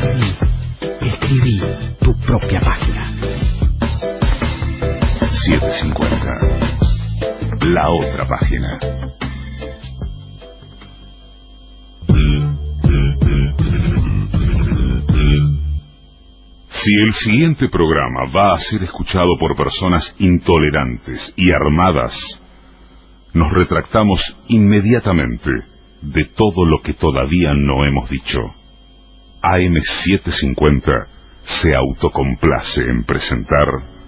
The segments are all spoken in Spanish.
Escribí tu propia página. 750. La otra página. Si el siguiente programa va a ser escuchado por personas intolerantes y armadas, nos retractamos inmediatamente de todo lo que todavía no hemos dicho. AM750 se autocomplace en presentar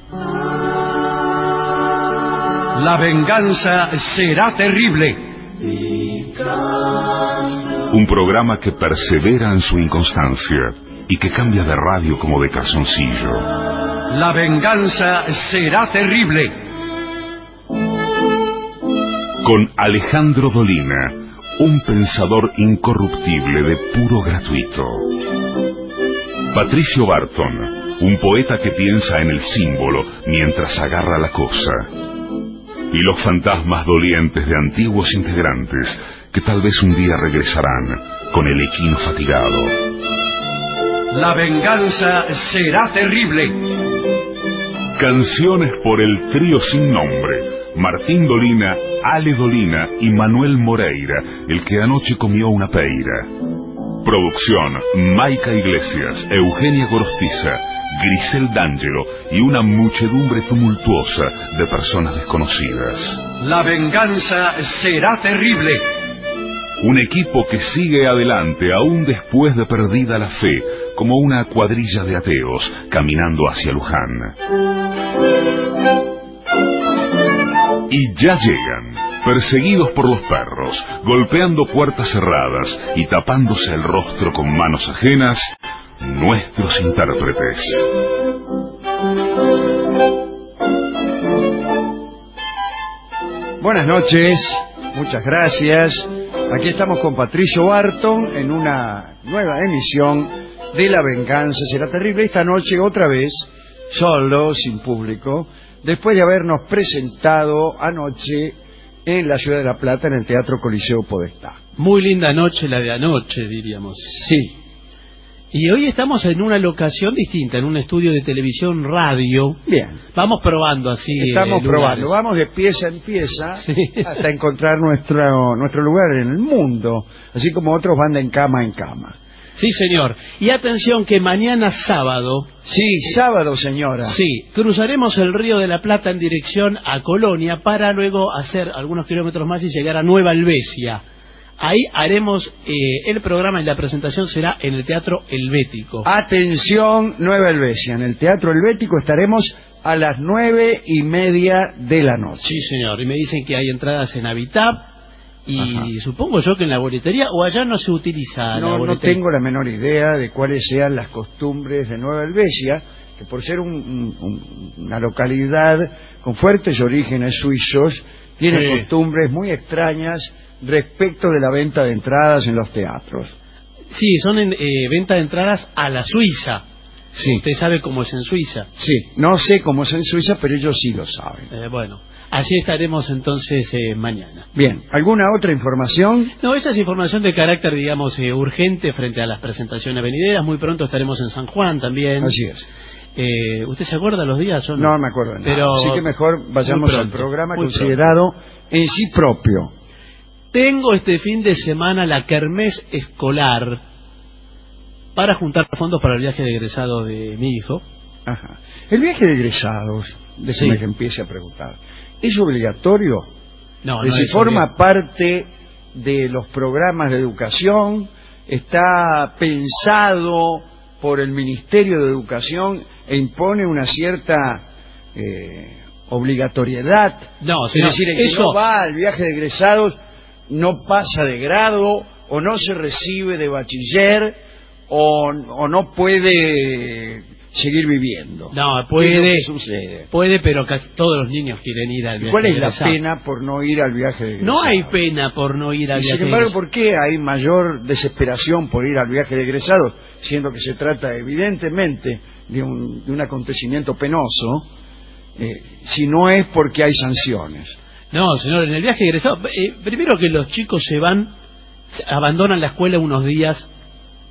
La venganza será terrible. un programa que persevera en su inconstancia y que cambia de radio como de calzoncillo. La venganza será terrible. Con Alejandro Dolina, un pensador incorruptible de puro gratuito. Patricio Barton, un poeta que piensa en el símbolo mientras agarra la cosa. Y los fantasmas dolientes de antiguos integrantes que tal vez un día regresarán con el equino fatigado. La venganza será terrible. Canciones por el trío sin nombre: Martín Dolina, Ale Dolina y Manuel Moreira, el que anoche comió una peira. Producción: Maica Iglesias, Eugenia Gorostiza, Grisel D'Angelo y una muchedumbre tumultuosa de personas desconocidas. La venganza será terrible. Un equipo que sigue adelante aún después de perdida la fe, como una cuadrilla de ateos caminando hacia Luján. Y ya llegan, perseguidos por los perros, golpeando puertas cerradas y tapándose el rostro con manos ajenas, nuestros intérpretes. Buenas noches, muchas gracias. Aquí estamos con Patricio Barton en una nueva emisión de La Venganza Será Terrible. Esta noche otra vez, solo, sin público, después de habernos presentado anoche en la ciudad de La Plata, en el Teatro Coliseo Podestá. Muy linda noche la de anoche, diríamos. Sí. Y hoy estamos en una locación distinta, en un estudio de televisión radio. Bien. Vamos probando así. Estamos probando, vamos de pieza en pieza, sí, hasta encontrar nuestro lugar en el mundo, así como otros van de cama en cama. Sí, señor. Y atención que mañana sábado... Sí, sábado, señora. Sí, cruzaremos el Río de la Plata en dirección a Colonia para luego hacer algunos kilómetros más y llegar a Nueva Helvecia. Ahí haremos el programa y la presentación será en el Teatro Helvético. Atención, Nueva Helvecia. En el Teatro Helvético estaremos a las 9:30 de la noche. Sí, señor. Y me dicen que hay entradas en Habitab y ajá, supongo yo que en la boletería, o allá no se utiliza la boletería. No tengo la menor idea de cuáles sean las costumbres de Nueva Helvecia, que por ser una localidad con fuertes orígenes suizos, tiene sí, costumbres muy extrañas respecto de la venta de entradas en los teatros. Sí, son venta de entradas a la Suiza. Sí. Usted sabe cómo es en Suiza. Sí, no sé cómo es en Suiza, pero ellos sí lo saben. Bueno, allí estaremos entonces mañana. Bien, ¿alguna otra información? No, esa es información de carácter, digamos, urgente frente a las presentaciones venideras. Muy pronto estaremos en San Juan también. Así es. ¿Usted se acuerda los días o no? No me acuerdo de nada. Pero así que mejor vayamos al programa considerado pronto en sí propio. Tengo este fin de semana la kermés escolar para juntar fondos para el viaje de egresado de mi hijo. Ajá. El viaje de egresados, déjeme que empiece a preguntar, ¿es obligatorio? No, no es forma parte de los programas de educación, está pensado por el Ministerio de Educación e impone una cierta obligatoriedad. No, es decir, el que no va al viaje de egresados no pasa de grado, o no se recibe de bachiller, o no puede seguir viviendo. No, puede, ¿qué sucede? Puede, pero casi todos los niños quieren ir al viaje. ¿Cuál es de la pena por no ir al viaje de egresados? No hay pena por no ir al viaje de Sin egresados. embargo, ¿por qué hay mayor desesperación por ir al viaje de egresados, siendo que se trata evidentemente de un acontecimiento penoso, si no es porque hay sanciones? No, señor, en el viaje de egresados, primero que los chicos se van, abandonan la escuela unos días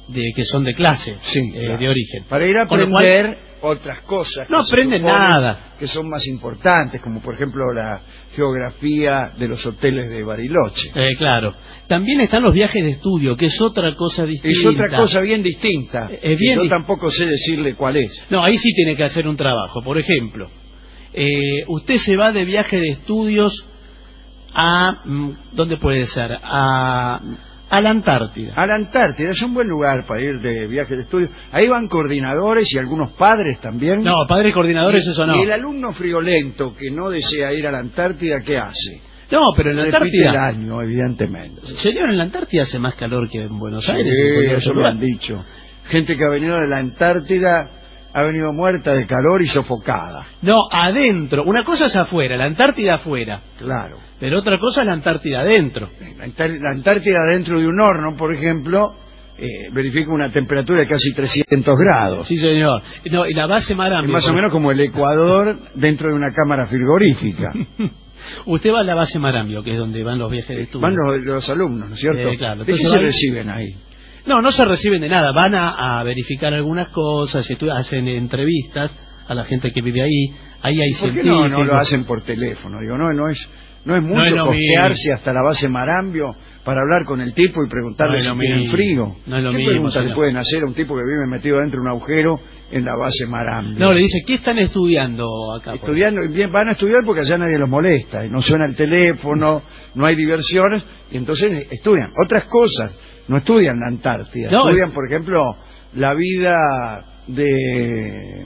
que son de clase, Sí, claro. de origen. Para ir a Con lo aprender cual, otras cosas. no que se aprenden suponen nada. Que son más importantes, como por ejemplo la geografía de los hoteles de Bariloche. claro. También están los viajes de estudio, que es otra cosa distinta. Es otra cosa bien distinta. Es bien yo di- tampoco sé decirle cuál es. No, ahí sí tiene que hacer un trabajo. Por ejemplo, usted se va de viaje de estudios a... ¿Dónde puede ser? A la Antártida. A la Antártida es un buen lugar para ir de viaje de estudio. Ahí van coordinadores y algunos padres también. No, padres coordinadores, eso no. Y el alumno friolento que no desea ir a la Antártida, ¿qué hace? No, pero en la Repite el Antártida... año, evidentemente. Señor, en la Antártida hace más calor que en Buenos Sí, Aires. en cualquier eso otro me han lugar. dicho. Gente que ha venido de la Antártida ha venido muerta de calor y sofocada. No, adentro. Una cosa es afuera, la Antártida afuera. Claro. Pero otra cosa es la Antártida adentro. La Antártida dentro de un horno, por ejemplo, verifica una temperatura de casi 300 grados. Sí, señor. No, y la base Es Marambio. más o menos como el Ecuador dentro de una cámara frigorífica. Usted va a la base Marambio, que es donde van los viajes de estudio. Van los alumnos, ¿no es cierto? Claro. ¿De qué Entonces se van- reciben ahí? No, no se reciben de nada. Van a verificar algunas cosas, hacen entrevistas a la gente que vive ahí. Ahí hay ¿Por qué científicos. no lo hacen por teléfono? Digo, no es mucho No es lo costearse hasta la base Marambio para hablar con el tipo y preguntarle No es si lo tienen mismo. frío. No es lo ¿Qué mismo, preguntas le señor. pueden hacer a un tipo que vive metido dentro de un agujero en la base Marambio? No, le dice, ¿qué están estudiando acá? Estudiando, bien, van a estudiar porque allá nadie los molesta, y no suena el teléfono, no hay diversiones, y entonces estudian otras cosas, no estudian la Antártida, No, estudian, por ejemplo, la vida de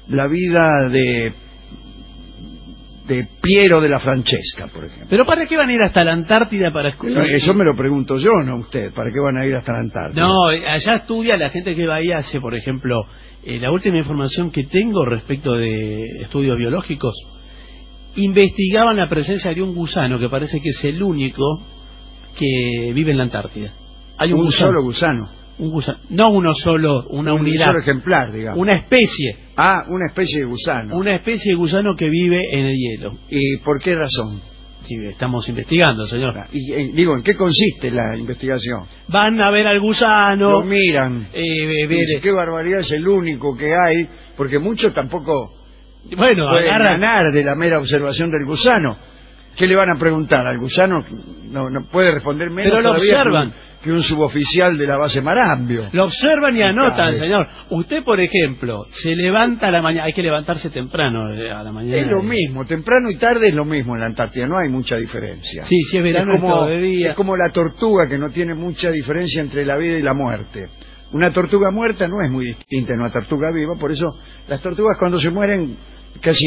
Piero de la Francesca, por ejemplo. ¿Pero para qué van a ir hasta la Antártida para No, eso me lo pregunto yo, no usted, ¿para qué van a ir hasta la Antártida? No, allá estudia la gente que va ahí hace, por ejemplo, la última información que tengo respecto de estudios biológicos, investigaban la presencia de un gusano que parece que es el único que vive en la Antártida. Hay un gusano. Solo gusano. Un gusano. No uno solo, una unidad. Un solo ejemplar, digamos. Una especie. Ah, una especie de gusano. Una especie de gusano que vive en el hielo. ¿Y por qué razón? Sí, estamos investigando, señor. Y, digo, ¿en qué consiste la investigación? Van a ver al gusano. Lo miran. Ver- Qué barbaridad, es el único que hay, porque muchos tampoco bueno, pueden agarran. ganar de la mera observación del gusano. ¿Qué le van a preguntar al gusano? No puede responder menos Pero lo todavía observan. que un suboficial de la base Marambio. Lo observan y anotan, Cabe. señor. Usted, por ejemplo, se levanta a la mañana, hay que levantarse temprano a la mañana. Es lo mismo, temprano y tarde es lo mismo en la Antártida, no hay mucha diferencia. Sí, si es verano es todo de día. Es como la tortuga, que no tiene mucha diferencia entre la vida y la muerte. Una tortuga muerta no es muy distinta a una tortuga viva, por eso las tortugas cuando se mueren casi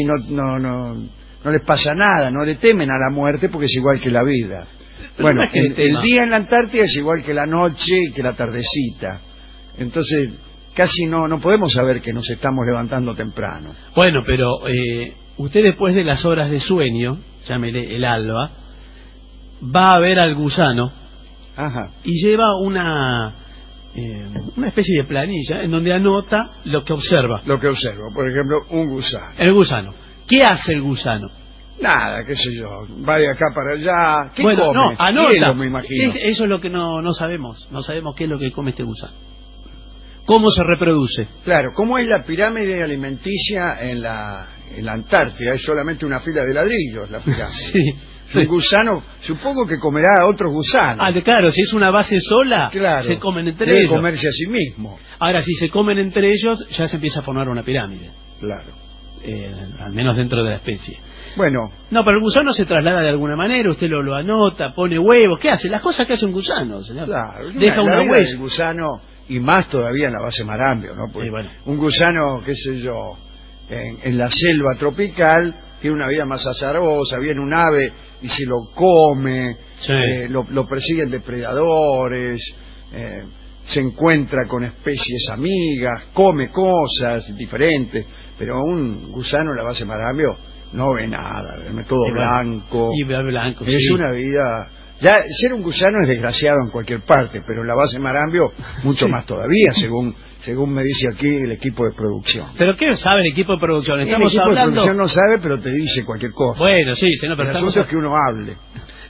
no les pasa nada, no le temen a la muerte porque es igual que la vida. Pero Bueno, no es que le el tema. día en la Antártida es igual que la noche y que la tardecita. Entonces, casi no podemos saber que nos estamos levantando temprano. Bueno, pero usted después de las horas de sueño, llámele el alba, va a ver al gusano Ajá. y lleva una especie de planilla en donde anota lo que observa. Lo que observo, por ejemplo, un gusano. El gusano. ¿Qué hace el gusano? Nada, qué sé yo, va de acá para allá. ¿Qué Bueno, come? no, anota. Hielo, me imagino. Eso es lo que no sabemos. No sabemos qué es lo que come este gusano. ¿Cómo se reproduce? Claro, ¿cómo es la pirámide alimenticia en la Antártida? Es solamente una fila de ladrillos la pirámide. Sí. Es un gusano, supongo que comerá a otros gusanos. Claro, si es una base sola, Claro, se comen entre debe ellos. comerse a sí mismo. Ahora, si se comen entre ellos, ya se empieza a formar una pirámide. Claro. Al menos dentro de la especie. Bueno, No, pero el gusano se traslada de alguna manera, usted lo anota, pone huevos, ¿qué hace? Las cosas que hace un gusano, señor. claro, Deja la una vida huella. del gusano, y más todavía en la base Marambio, ¿no? Porque Sí, bueno. un gusano, qué sé yo, en la selva tropical, tiene una vida más azarosa, viene un ave y se lo come, Sí. lo persiguen depredadores, se encuentra con especies amigas, come cosas diferentes, pero un gusano en la base Marambio no ve nada, ve todo Y bueno, blanco. y ve blanco, Es sí. una vida... Ya ser un gusano es desgraciado en cualquier parte, pero en la base Marambio mucho Sí. más todavía, según me dice aquí el equipo de producción. ¿Pero qué sabe el equipo de producción? El Estamos equipo de hablando... producción no sabe, pero te dice cualquier cosa. sí, señor, pero El estamos... asunto es que uno hable.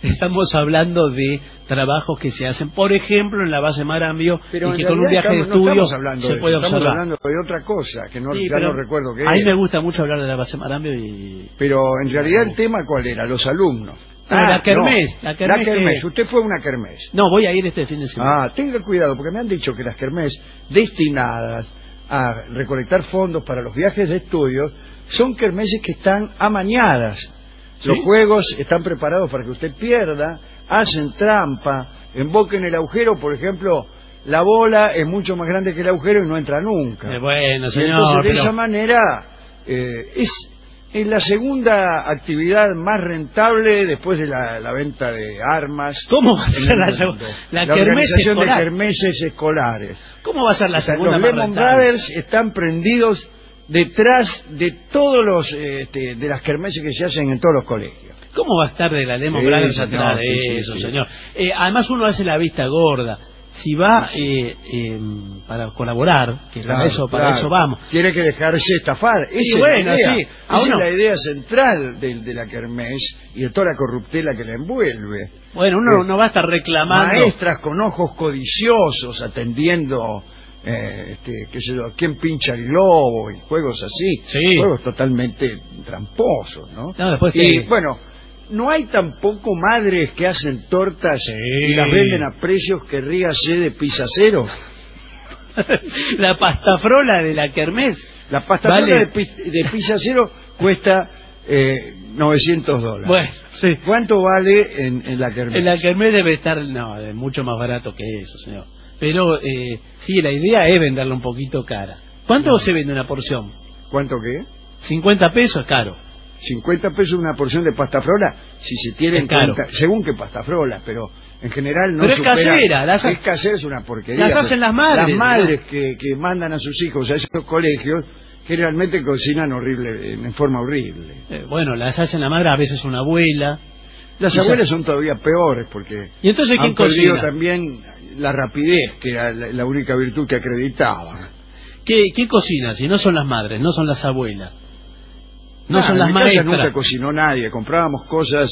estamos hablando de trabajos que se hacen, por ejemplo, en la base Marambio, Pero y que con un viaje de no estudio estamos hablando se de puede eso, estamos observar. hablando de otra cosa, que no, Sí, ya pero no recuerdo qué a mí era. me gusta mucho hablar de la base Marambio y... Pero en realidad el tema, ¿cuál era? Los alumnos. La kermés. No, La kermés que... Usted fue a una kermés. No, voy a ir este fin de semana. Tenga cuidado, porque me han dicho que las kermés destinadas a recolectar fondos para los viajes de estudios son kermeses que están amañadas. ¿Sí? Los juegos están preparados para que usted pierda, hacen trampa, emboquen el agujero, por ejemplo, la bola es mucho más grande que el agujero y no entra nunca. Bueno, Y señor, entonces de pero... esa manera es la segunda actividad más rentable después de la venta de armas. ¿Cómo va a en ser el la mundo. la La kermés organización escolar? de kermeses escolares. ¿Cómo va a ser la O sea, segunda los más Lemon rentable? Brothers están prendidos detrás de todos los de las kermeses que se hacen en todos los colegios. ¿Cómo va a estar de la Lemon Sí, Brothers señor, atrás de sí, eso, sí. señor? Además uno hace la vista gorda. Si va para colaborar, que para eso vamos. Tiene que dejarse estafar. Esa bueno, es la idea. sí. Esa uno- es la idea central de la kermés y de toda la corruptela que la envuelve. Bueno, uno no va a estar reclamando. Maestras con ojos codiciosos atendiendo qué sé yo, quién pincha el globo y juegos así, Sí. juegos totalmente tramposos, ¿no? No, después y que- bueno, no hay tampoco madres que hacen tortas Sí. y las venden a precios que ríase de pizza cero. La pastafrola de la kermés. La pasta Vale. de pizza cero cuesta $900. Bueno, sí. ¿Cuánto vale en la kermés? En la kermés debe estar, no, es mucho más barato que eso, señor. Pero sí, la idea es venderla un poquito cara. ¿Cuánto se vende una porción? ¿Cuánto qué? 50 pesos, caro. 50 pesos una porción de pasta frola, si se tiene Es en caro. cuenta, según qué pasta frola, pero en general no Pero es supera. casera, Es casera, es una porquería. las hacen las madres, Las madres que mandan a sus hijos a esos colegios, generalmente cocinan en forma horrible. Bueno, las hacen la madre, a veces una abuela. Las Quizás- abuelas son todavía peores porque ¿Y entonces quién han perdido cocina? también la rapidez, que era la única virtud que acreditaban. ¿Quién cocina? Si no son las madres, no son las abuelas. No Nah, son las en mi casa maestras. nunca cocinó nadie, comprábamos cosas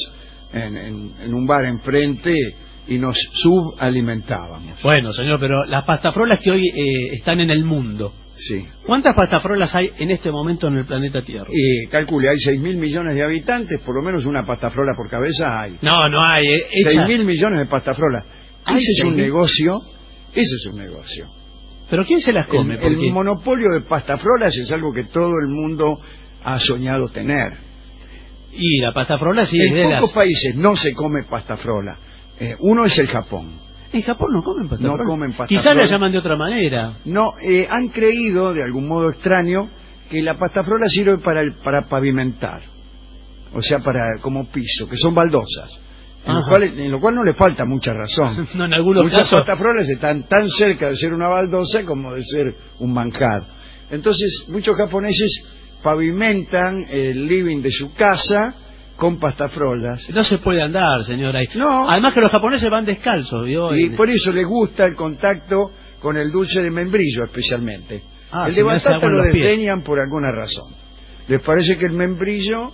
en un bar enfrente y nos subalimentábamos. Bueno, señor, pero las pastafrolas que hoy están en el mundo, Sí. ¿cuántas pastafrolas hay en este momento en el planeta Tierra? Y calcule, hay 6.000 millones de habitantes, por lo menos una pastafrola por cabeza hay. No, no hay. 6.000 millones de pastafrolas. Hay Ese es un 6.000. negocio, ese es un negocio. ¿Pero quién se las come? El Porque- monopolio de pastafrolas es algo que todo el mundo ha soñado tener. Y la pastafrola sí es En de pocos las... países no se come pastafrola. Uno es el Japón. En Japón no comen pastafrola. No comen pastafrola. Quizás la llaman de otra manera. No, han creído, de algún modo extraño, que la pastafrola sirve para pavimentar. O sea, como piso, que son baldosas. Ajá. En lo cual no le falta mucha razón. No, en algunos Muchas casos... pastafrolas están tan cerca de ser una baldosa como de ser un manjar. Entonces, muchos japoneses pavimentan el living de su casa con pastafrolas. No se puede andar, señora. No. Además que los japoneses van descalzos, ¿vio? Y por eso les gusta el contacto con el dulce de membrillo especialmente. Ah, El se de me hace batata agua en lo los pies. desdeñan por alguna razón. Les parece que el membrillo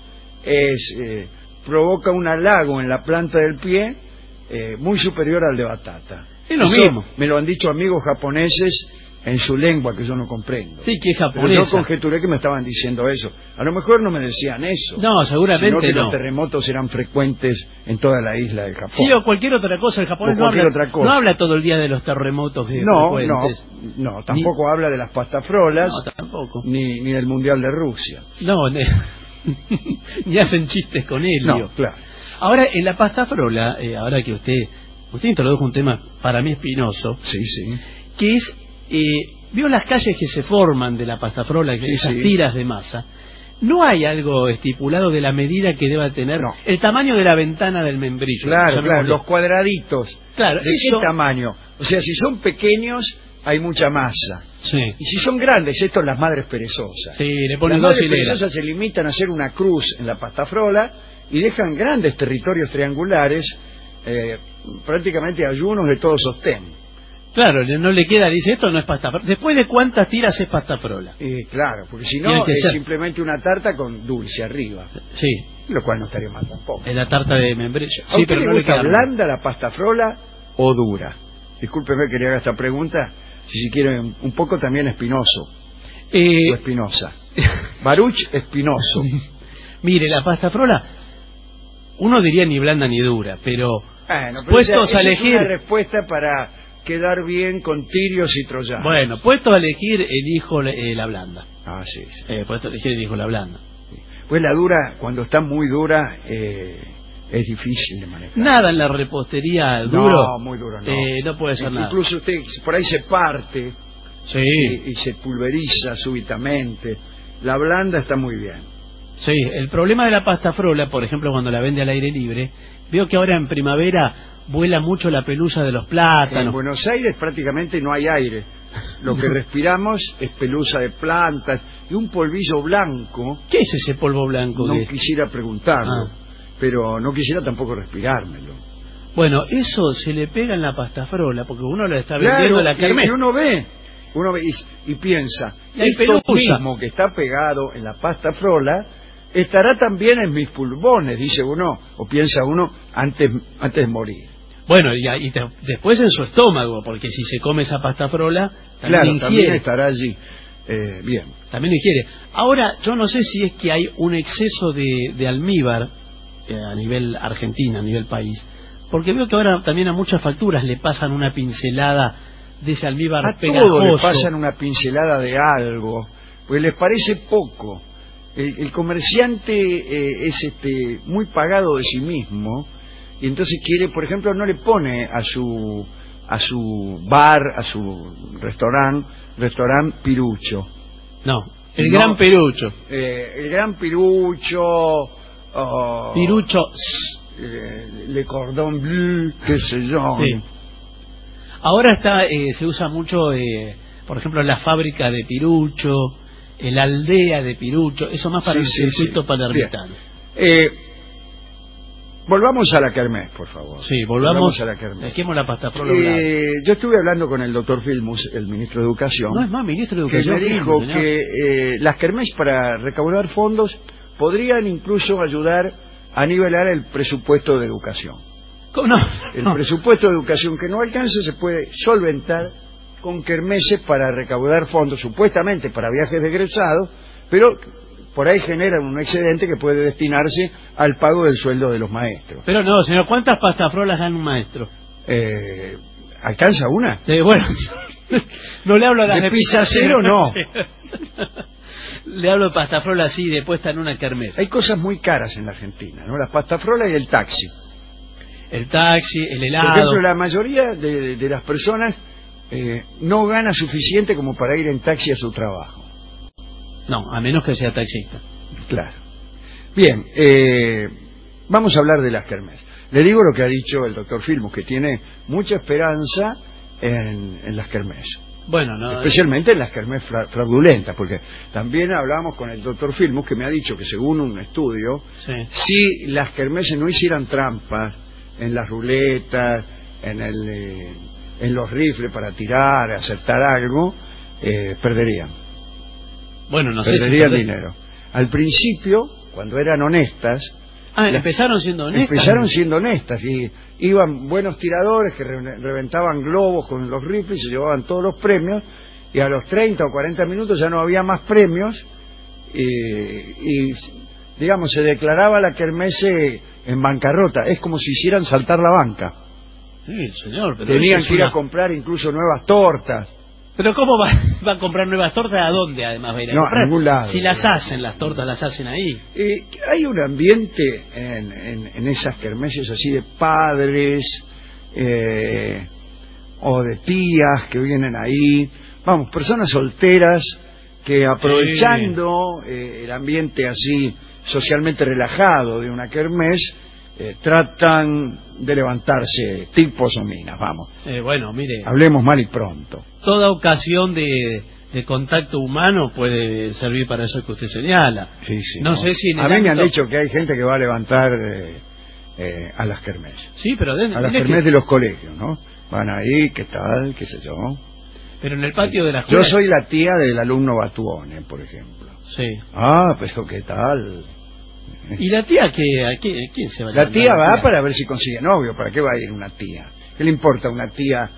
provoca un halago en la planta del pie muy superior al de batata. Es lo Eso mismo. me lo han dicho amigos japoneses en su lengua que yo no comprendo. Sí, que es Pero japonesa. yo conjeturé que me estaban diciendo eso. A lo mejor no me decían eso. No, seguramente sino que no. los terremotos eran frecuentes en toda la isla de Japón. Sí, o cualquier otra cosa. El japonés O no cualquier habla, otra cosa. no habla todo el día de los terremotos No, frecuentes. no, tampoco habla de las pastafrolas No, tampoco. ni del Mundial de Rusia. No, ni hacen chistes con helio. No, claro. Ahora, en la pastafrola, ahora que usted introdujo un tema para mí espinoso, Sí, sí. que es, vio las calles que se forman de la pastafrola, Sí, esas sí. tiras de masa. ¿No hay algo estipulado de la medida que deba tener? No. El tamaño de la ventana del membrillo. Claro, Ya me claro, acordé. los cuadraditos. Claro, ¿De eso- qué tamaño? O sea, si son pequeños, hay mucha masa. Sí. Y si son grandes, esto las madres perezosas. Sí, le ponen Las dos madres hileras. perezosas se limitan a hacer una cruz en la pastafrola y dejan grandes territorios triangulares, prácticamente ayunos de todo sostén. Claro, no le queda, dice, esto no es pasta frola. ¿Después de cuántas tiras es pasta frola? Claro, porque si Tiene no que es ser. simplemente una tarta con dulce arriba, Sí, lo cual no estaría mal tampoco. en la tarta de membrillo. ¿A Sí, usted pero le no le gusta queda mal. blanda la pasta frola o dura? Discúlpeme que le haga esta pregunta, si quiere un poco también espinoso o espinosa. Baruch espinoso. Mire, la pasta frola, uno diría ni blanda ni dura, pero Bueno, pero puestos a esa elegir... es una respuesta para quedar bien con tirios y troyanos. Bueno, puesto a elegir, elijo la blanda. Ah, sí, sí. Puesto a elegir, elijo la blanda. Pues la dura, cuando está muy dura, es difícil de manejar. Nada en la repostería duro. No, muy duro no. No puede ser nada. Incluso usted por ahí se parte Sí, y se pulveriza súbitamente. La blanda está muy bien. sí. El problema de la pasta frola, por ejemplo, cuando la vende al aire libre, veo que ahora en primavera vuela mucho la pelusa de los En plátanos. Buenos Aires prácticamente no hay aire. Lo que respiramos es pelusa de plantas y un polvillo blanco. ¿Qué es ese polvo blanco? No que- quisiera preguntarlo, Ah. pero no quisiera tampoco respirármelo. Bueno, eso se le pega en la pasta frola, porque uno la está Claro, vendiendo en la y kermés. uno ve y piensa, Y hay esto pelusa. mismo que está pegado en la pasta frola estará también en mis pulmones, dice uno, o piensa uno antes de morir. Bueno, después en su estómago, porque si se come esa pasta frola, también Claro, ingiere. también estará allí. Bien. También lo ingiere. Ahora, yo no sé si es que hay un exceso de almíbar a nivel Argentina, a nivel país, porque veo que ahora también a muchas facturas le pasan una pincelada de ese almíbar A pegajoso. todos le pasan una pincelada de algo, pues les parece poco. El comerciante es muy pagado de sí mismo y entonces quiere, por ejemplo, no le pone a su bar, a su restaurante pirucho. No, el No. gran perucho. El gran pirucho, Pirucho. le cordon bleu, qué sé yo. Sí. Ahora se usa mucho, por ejemplo, la fábrica de pirucho, la aldea de pirucho, eso más para Sí, el sí, circuito sí. palermitano. Volvamos a la kermés, por favor. Sí, volvamos a la kermés. dejemos la pasta frola a un lado. Yo estuve hablando con el doctor Filmus, el ministro de Educación, No es más ministro de que Educación. me dijo señor. que las kermés para recaudar fondos podrían incluso ayudar a nivelar el presupuesto de educación. ¿Cómo no? El No. presupuesto de educación que no alcanza se puede solventar con kermeses para recaudar fondos, supuestamente para viajes de egresados, pero por ahí generan un excedente que puede destinarse al pago del sueldo de los maestros. Pero no, señor, ¿cuántas pastafrolas gana un maestro? ¿Alcanza una? Bueno, no le hablo a las ¿De pizza cero, no? Le hablo de pastafrola así, de puesta en una kermés. Hay cosas muy caras en la Argentina, ¿no? La pastafrola y el taxi. El taxi, el Por helado. ejemplo, la mayoría de las personas no gana suficiente como para ir en taxi a su trabajo. No, a menos que sea taxista. Claro. Bien, vamos a hablar de las kermés. Le digo lo que ha dicho el doctor Filmus, que tiene mucha esperanza en las kermés. Bueno, no. Especialmente en las kermés fraudulentas, porque también hablamos con el doctor Filmus, que me ha dicho que según un estudio, Sí. si las kermeses no hicieran trampas en las ruletas, en los rifles para tirar, acertar algo, perderían. Bueno, no sé Perderían si dinero. Al principio, cuando eran honestas, empezaron siendo honestas. empezaron siendo honestas y iban buenos tiradores que reventaban globos con los rifles y se llevaban todos los premios, y a los 30 o 40 minutos ya no había más premios y digamos se declaraba la kermesse en bancarrota. Es como si hicieran saltar la banca. Sí, señor, pero Tenían eso que es ir a una- comprar incluso nuevas tortas. Pero ¿cómo va a comprar nuevas tortas? ¿A dónde además va a ir a No, a comprar? ningún lado. Si las hacen, las tortas las hacen ahí. Hay un ambiente en esas kermeses así de padres o de tías que vienen ahí, vamos, personas solteras que aprovechando el ambiente así socialmente relajado de una kermés, tratan de levantarse tipos o minas, vamos. Bueno, mire, Hablemos mal y pronto. toda ocasión de contacto humano puede servir para eso que usted señala. Sí, sí, No sé si en el a mí me han ámbito- dicho que hay gente que va a levantar a las kermés. Sí, pero A las kermés de los colegios, ¿no? Van ahí, ¿qué tal? ¿Qué sé yo? Pero en el patio de la escuela... Yo soy la tía del alumno Batuone, por ejemplo. Sí. Ah, pero ¿qué tal? ¿Y la tía quién se va a La tía llamar? va para ver si consigue novio. ¿Para qué va a ir una tía? ¿Qué le importa a una tía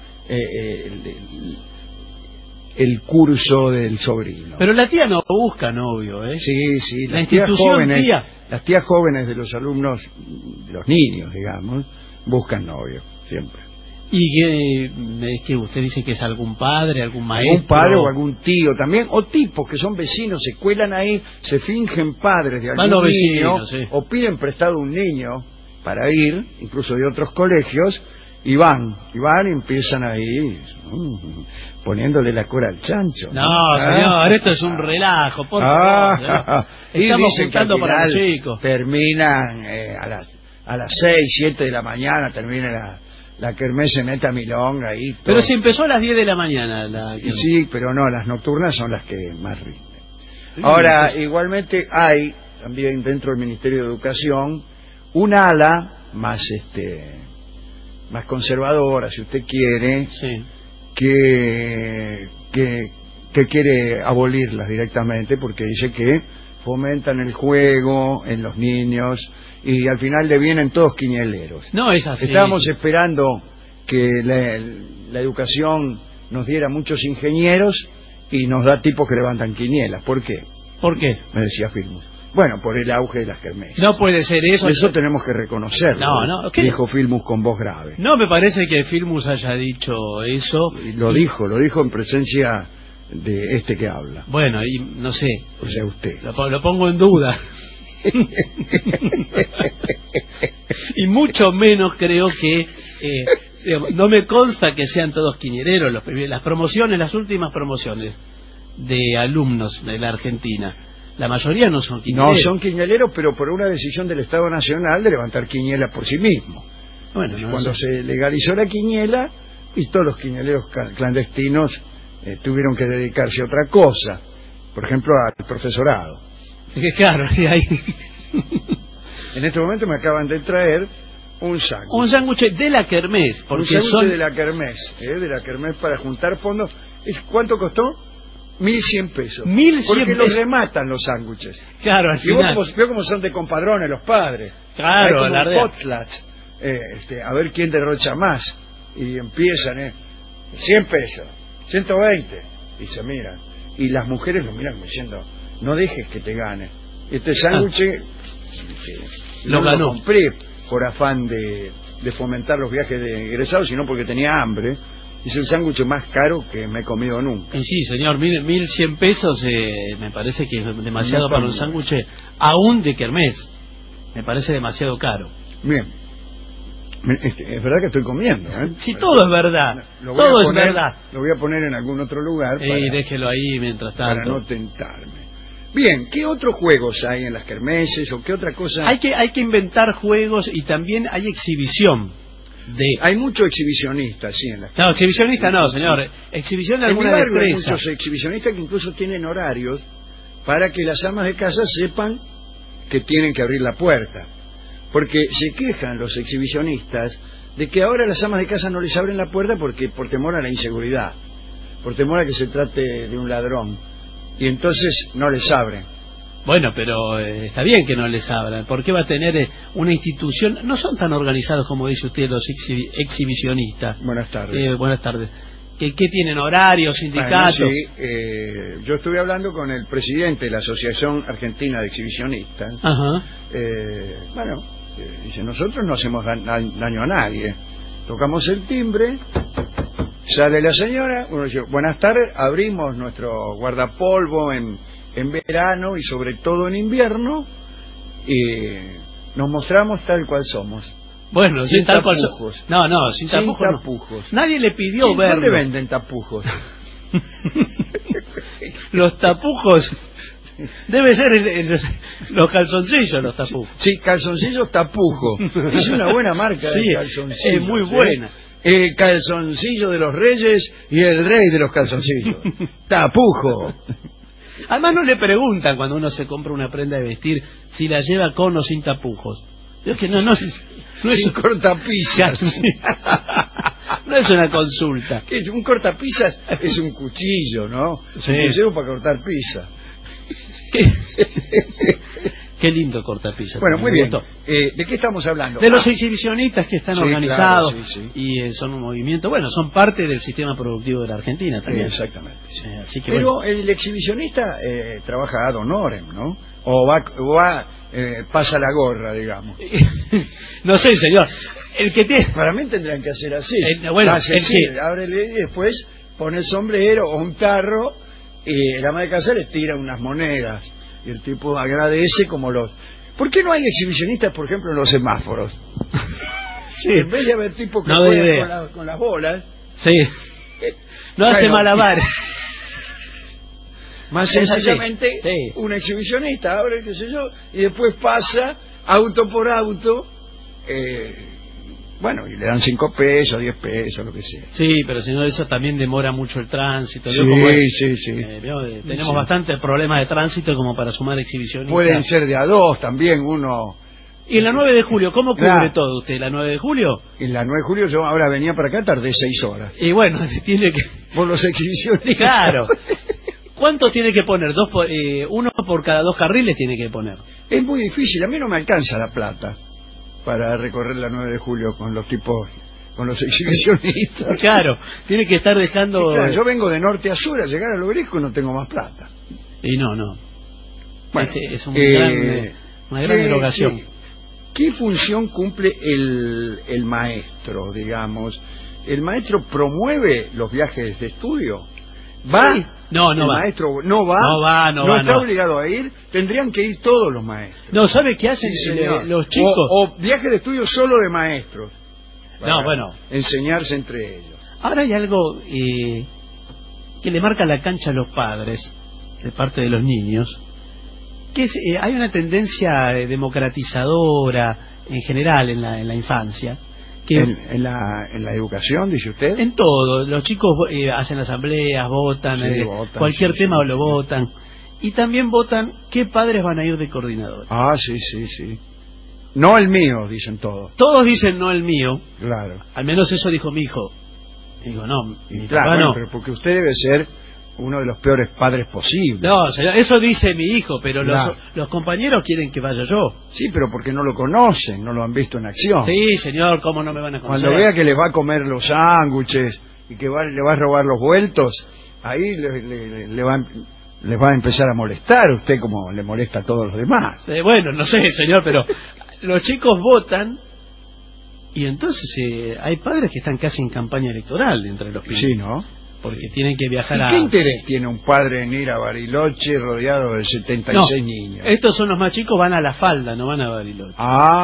el curso del sobrino? Pero la tía no busca novio, ¿eh? Sí, La institución tía. Las tías jóvenes de los alumnos, de los niños, digamos, buscan novio, siempre. ¿Y que usted dice que es algún padre, algún maestro? Algún padre o algún tío también, o tipos que son vecinos, se cuelan ahí, se fingen padres de algún niño, vecinos, sí. O piden prestado un niño para ir, incluso de otros colegios, y van y empiezan ahí poniéndole la cola al chancho. No, señor, esto es un relajo, por favor. Señor. Estamos juntando para los chicos. Terminan a las 6, 7 de la mañana, termina la kermés en Neta Milonga ahí. Todo. Pero si empezó a las 10 de la mañana. Sí, pero no, las nocturnas son las que más rinden. Ahora, igualmente hay también dentro del Ministerio de Educación un ala más conservadora, si usted quiere, sí, que quiere abolirlas directamente porque dice que fomentan el juego en los niños y al final le vienen todos quiñeleros. No es así. Estábamos esperando que la educación nos diera muchos ingenieros y nos da tipos que levantan quinielas. ¿Por qué? ¿Por qué? Me decía Filmus. Bueno, por el auge de las kermeses. No puede ser eso. Eso tenemos que reconocerlo. No, ¿qué? Dijo Filmus con voz grave. No me parece que Filmus haya dicho eso. Lo dijo en presencia de este que habla. Bueno, y no sé. O sea, usted. Lo pongo en duda. Y mucho menos creo que... no me consta que sean todos quiniereros. Las promociones, las últimas promociones de alumnos de la Argentina, la mayoría no son quiñeleros. No son quiñeleros, pero por una decisión del Estado Nacional de levantar quinielas por sí mismo. Bueno, cuando se legalizó la quiniela, y todos los quiñeleros clandestinos tuvieron que dedicarse a otra cosa. Por ejemplo, al profesorado. Es que claro, ahí... En este momento me acaban de traer un sándwich. Un sándwich de la kermés. Un sándwich de la kermés para juntar fondos. ¿Cuánto costó? 1.100 pesos. 1.100 porque los pesos. rematan los sándwiches. Claro, al y vos final. veo como son de compadrones los padres. Claro, hay la como verdad. potlats, a ver quién derrocha más. Y empiezan, 100 pesos, 120. Y se miran. Y las mujeres lo miran como diciendo, no dejes que te gane. Este sándwich lo no ganó. lo compré por afán de fomentar los viajes de egresados, sino porque tenía hambre. Es el sándwich más caro que me he comido nunca. Y sí, señor, 1.100 pesos me parece que es demasiado No, para un sándwich aún de kermés. Me parece demasiado caro. Bien. Es verdad que estoy comiendo, ¿eh? Sí, todo es verdad. Todo es verdad. Lo voy a poner en algún otro lugar déjelo ahí mientras tanto. para no tentarme. Bien, ¿qué otros juegos hay en las kermeses o qué otra cosa? Hay que inventar juegos y también hay exhibición. Hay muchos exhibicionistas, sí, en las No, exhibicionista no, señor. Exhibición de alguna en mi barrio hay destreza. muchos exhibicionistas que incluso tienen horarios para que las amas de casa sepan que tienen que abrir la puerta. Porque se quejan los exhibicionistas de que ahora las amas de casa no les abren la puerta porque por temor a la inseguridad, por temor a que se trate de un ladrón. Y entonces no les abren. Bueno, pero está bien que no les abran. ¿Por qué va a tener una institución? No son tan organizados como dice usted los exhibicionistas. Buenas tardes. Buenas tardes. ¿Qué tienen horarios, sindicatos? Bueno, sí, yo estuve hablando con el presidente de la Asociación Argentina de Exhibicionistas. Ajá. Dice, nosotros no hacemos daño a nadie. Tocamos el timbre, sale la señora, uno dice, buenas tardes, abrimos nuestro guardapolvo en verano y sobre todo en invierno y nos mostramos tal cual somos. Bueno, sin tal cual tapujos. Sin tapujos. No. Nadie le pidió verlo. ¿Dónde venden tapujos? Los tapujos debe ser los calzoncillos, los tapujos. Sí, calzoncillos tapujo. Es una buena marca sí, de calzoncillos. Es muy buena. El calzoncillo de los reyes y el rey de los calzoncillos. Tapujo. Además no le preguntan cuando uno se compra una prenda de vestir si la lleva con o sin tapujos. Es que no sin cortapisas. No es una consulta. Que un cortapisas es un cuchillo, ¿no? Sí. Un cuchillo para cortar pizza. Qué lindo cortapisa. Bueno, muy bien. Gustó. ¿De qué estamos hablando? De los exhibicionistas que están Sí, organizados, claro, sí. y son un movimiento, bueno, son parte del sistema productivo de la Argentina también. Exactamente. Sí. Así que Pero bueno. el exhibicionista trabaja ad honorem, ¿no? O pasa la gorra, digamos. No sé, señor. El que tiene... Para mí tendrían que hacer así. Bueno, Hace así, ábrele y después pone el sombrero o un tarro y la ama de casa le tira unas monedas. Y el tipo agradece como los... ¿Por qué no hay exhibicionistas, por ejemplo, en los semáforos? Sí. En vez de haber tipos que No doy juegan idea. con las bolas... Sí. No hace Bueno, malabares. Más Es así. sencillamente, Sí. un exhibicionista abre, qué sé yo, y después pasa auto por auto, bueno, y le dan 5 pesos, 10 pesos, lo que sea. Sí, pero si no, eso también demora mucho el tránsito. Sí, ¿Vio cómo es? sí. Tenemos Sí. bastantes problemas de tránsito como para sumar exhibicionistas. Pueden ser de a dos también, uno... Y en la 9 de julio, ¿cómo cubre Claro. todo usted? ¿La 9 de julio? En la 9 de julio yo ahora venía para acá, tardé 6 horas. Y bueno, tiene que... Por los exhibicionistas. Claro. ¿Cuántos tiene que poner? Uno por cada 2 carriles tiene que poner. Es muy difícil, a mí no me alcanza la plata para recorrer la 9 de julio con los tipos, con los exhibicionistas. Claro, tiene que estar dejando... Sí, claro, yo vengo de norte a sur a llegar al Obelisco y no tengo más plata. Y no. Bueno, es una gran erogación. ¿Qué función cumple el maestro, digamos? ¿El maestro promueve los viajes de estudio? ¿Va? Sí. No el va. maestro no va. No está va. obligado a ir. Tendrían que ir todos los maestros. No, ¿sabe qué hacen Sí, señor. los chicos? O viajes de estudio solo de maestros. No, Para bueno. enseñarse entre ellos. Ahora hay algo que le marca la cancha a los padres, de parte de los niños, que es, hay una tendencia democratizadora en general en la infancia. Que En la educación, dice usted. en todo, los chicos hacen asambleas, votan, Sí, votan, cualquier sí, tema sí, lo sí. votan. Y también votan qué padres van a ir de coordinador. Ah, sí. No el mío, dicen todos. Todos dicen no el mío, Claro. al menos eso dijo mi hijo. Digo, no, mi Claro, papá bueno, no. pero porque usted debe ser uno de los peores padres posibles. No, señor, eso dice mi hijo, pero Claro. los compañeros quieren que vaya yo. Sí, pero porque no lo conocen, no lo han visto en acción. Sí, señor, ¿cómo no me van a conocer? Cuando vea que les va a comer los sándwiches y que le va a robar los vueltos, ahí les va a empezar a molestar a usted como le molesta a todos los demás. Bueno, no sé, señor, pero los chicos votan y entonces hay padres que están casi en campaña electoral entre los pibes. Sí, ¿no? Porque tienen que viajar ¿Y a... qué interés tiene un padre en ir a Bariloche rodeado de 76 niños? Estos son los más chicos, van a la falda, no van a Bariloche.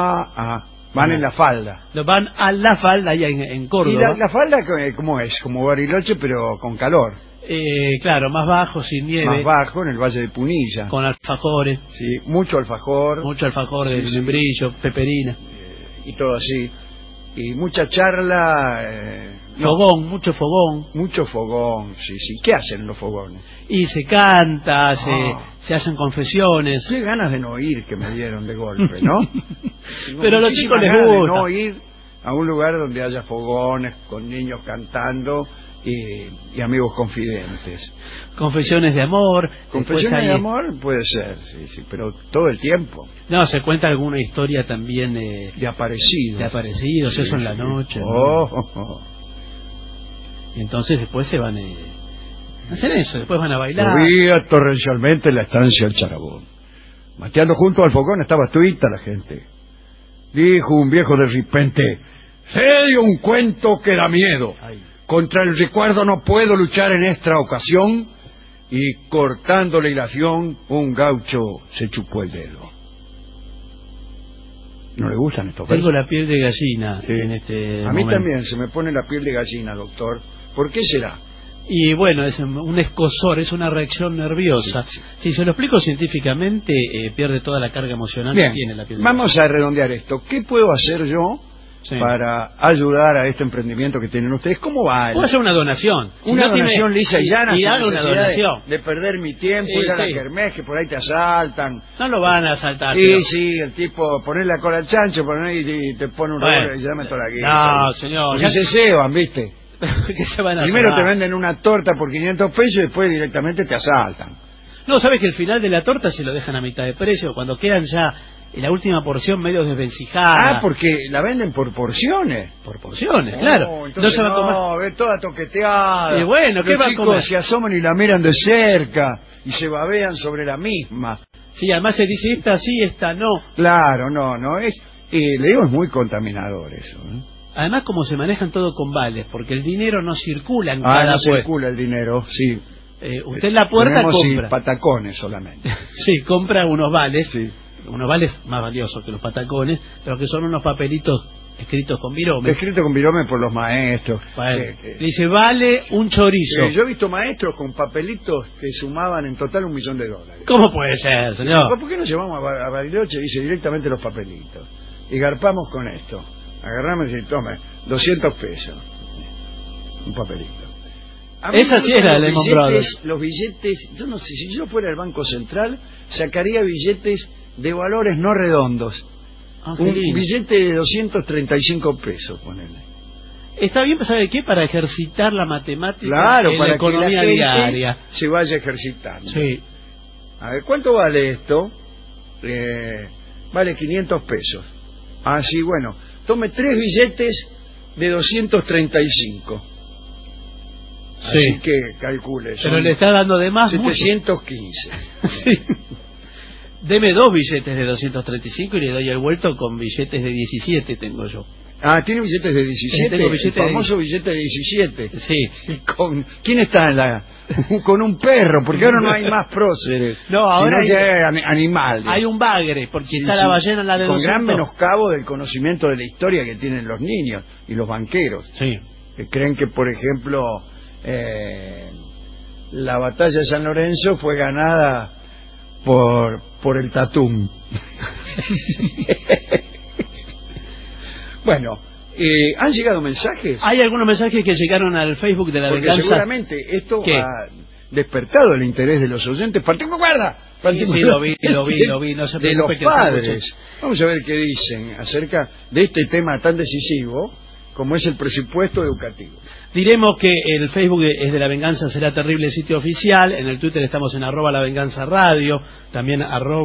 Van en la falda. Van a la falda allá en ¿Y Córdoba. la falda cómo es? Como Bariloche, pero con calor. Claro, más bajo, sin nieve. Más bajo, en el Valle de Punilla. Con alfajores. Sí, mucho alfajor. Mucho alfajor de Sí. membrillo, peperina. Y todo así. Y mucha charla. Fogón, mucho fogón. Mucho fogón, sí. ¿Qué hacen los fogones? Y se canta, Ah. se hacen confesiones. Qué ganas de no ir que me dieron de golpe, ¿no? Pero a los chicos les gusta. gusta. No ir a un lugar donde haya fogones, con niños cantando y amigos confidentes. Confesiones de amor. Confesiones Después hay- de amor puede ser, sí, pero todo el tiempo. No, se cuenta alguna historia también De aparecidos. de aparecidos, Sí, eso en la sí. noche. ¿no? Oh. Y entonces después se van hacen eso, después van a bailar. Llovía torrencialmente en la estancia del Charabón. Mateando junto al fogón estaba tuita la gente. Dijo un viejo de repente: "Se dio un cuento que da miedo. Ay. Contra el recuerdo no puedo luchar en esta ocasión". Y cortando la hilación, un gaucho se chupó el dedo. ¿No le gustan estos Tengo versos? la piel de gallina Sí. en este A mí momento. también se me pone la piel de gallina, doctor. ¿Por qué será? Y bueno, es un escozor, es una reacción nerviosa. Sí. Si se lo explico científicamente, pierde toda la carga emocional que Bien, tiene la piel de vamos a redondear esto. ¿Qué puedo hacer yo para ayudar a este emprendimiento que tienen ustedes. ¿Cómo va? Puedo hacer una donación. Una donación lisa y llana, y sin haga una necesidad donación. de perder mi tiempo, ir a la kermés, que por ahí te asaltan. No lo van a asaltar. Sí, el tipo poner la cola al chancho, y te pone un revólver y llama toda la guía. No, señor. Porque se ceban, ¿viste? ¿Qué se van a Primero hacer? te venden una torta por 500 pesos y después directamente te asaltan. No, sabes que el final de la torta se lo dejan a mitad de precio, cuando quedan ya en la última porción medio desvencijada. Porque la venden por porciones. Por porciones, claro. Entonces se va a comer. ve toda toqueteada. Y bueno, ¿qué los va a chicos comer? se asoman y la miran de cerca y se babean sobre la misma. Sí, además se dice esta sí, esta no. Claro, no es. Le digo, es muy contaminador eso. Además, como se manejan todo con vales, porque el dinero no circula en cada no puesto. circula el dinero, sí. Usted en la puerta tenemos, compra. Sí, patacones solamente. Sí, compra unos vales. Sí. Unos vales más valiosos que los patacones, pero que son unos papelitos escritos con virome. Escrito con virome por los maestros. Dice, vale un chorizo. Yo he visto maestros con papelitos que sumaban en total $1.000.000. ¿Cómo puede ser, señor? ¿Por qué no llevamos a Bariloche? Dice directamente los papelitos. Y garpamos con esto. Agarramos y tome, 200 pesos. Un papelito. Esa sí era Lehman Brothers. Los billetes, yo no sé, si yo fuera el Banco Central, sacaría billetes de valores no redondos. Un billete de 235 pesos, ponele. Está bien, ¿sabe qué? Para ejercitar la matemática, claro, en para la economía que la diaria. Se vaya ejercitando. Sí. A ver, ¿cuánto vale esto? Vale 500 pesos. Ah, sí, bueno. Tome 3 billetes de 235. Sí. Así que calcule. Pero le está dando de más 715. Sí. Deme 2 billetes de 235 y le doy el vuelto con billetes de 17 tengo yo. Ah, ¿tiene billetes de 17? Tengo billetes el famoso billete de 17. Sí. ¿Quién está en la...? Con un perro, porque ahora no hay más próceres. No, ahora hay animales. Hay un bagre, porque está la ballena en la de con 200. gran menoscabo del conocimiento de la historia que tienen los niños y los banqueros. Sí. Que creen que, por ejemplo, la batalla de San Lorenzo fue ganada por el Tatum. Bueno, ¿han llegado mensajes? Hay algunos mensajes que llegaron al Facebook de La Porque Venganza. seguramente esto ha despertado el interés de los oyentes. Sí, lo vi, no se de los preocupe que padres. Vamos a ver qué dicen acerca de este tema tan decisivo como es el presupuesto educativo. Diremos que el Facebook es de La Venganza Será Terrible, sitio oficial. En el Twitter estamos en @lavenganzaradio. También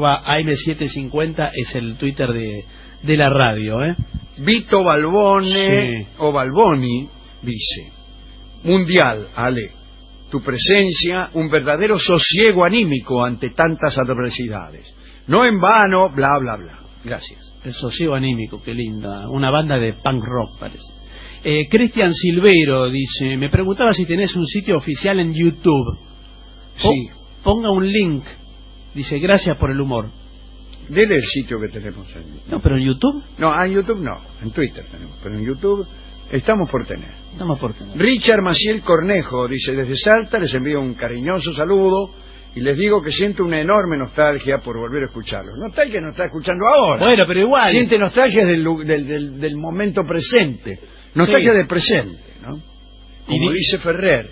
@AM750 es el Twitter de la radio. Vito Balbone, sí. o Balboni, dice: Mundial, Ale, tu presencia, un verdadero sosiego anímico ante tantas adversidades. No en vano, bla, bla, bla. Gracias. El sosiego anímico, qué linda. Una banda de punk rock, parece. Cristian Silvero dice: me preguntaba si tenés un sitio oficial en YouTube. Sí. Ponga un link. Dice: gracias por el humor. Dele el sitio que tenemos en YouTube. No, pero en YouTube. No, en YouTube no. En Twitter tenemos. Pero en YouTube estamos por tener. Richard Maciel Cornejo dice: desde Salta les envío un cariñoso saludo y les digo que siento una enorme nostalgia por volver a escucharlos. Nostalgia no está escuchando ahora. Bueno, pero igual. Siente nostalgia del momento presente. Nostalgia del presente, ¿no? Como dice Ferrer,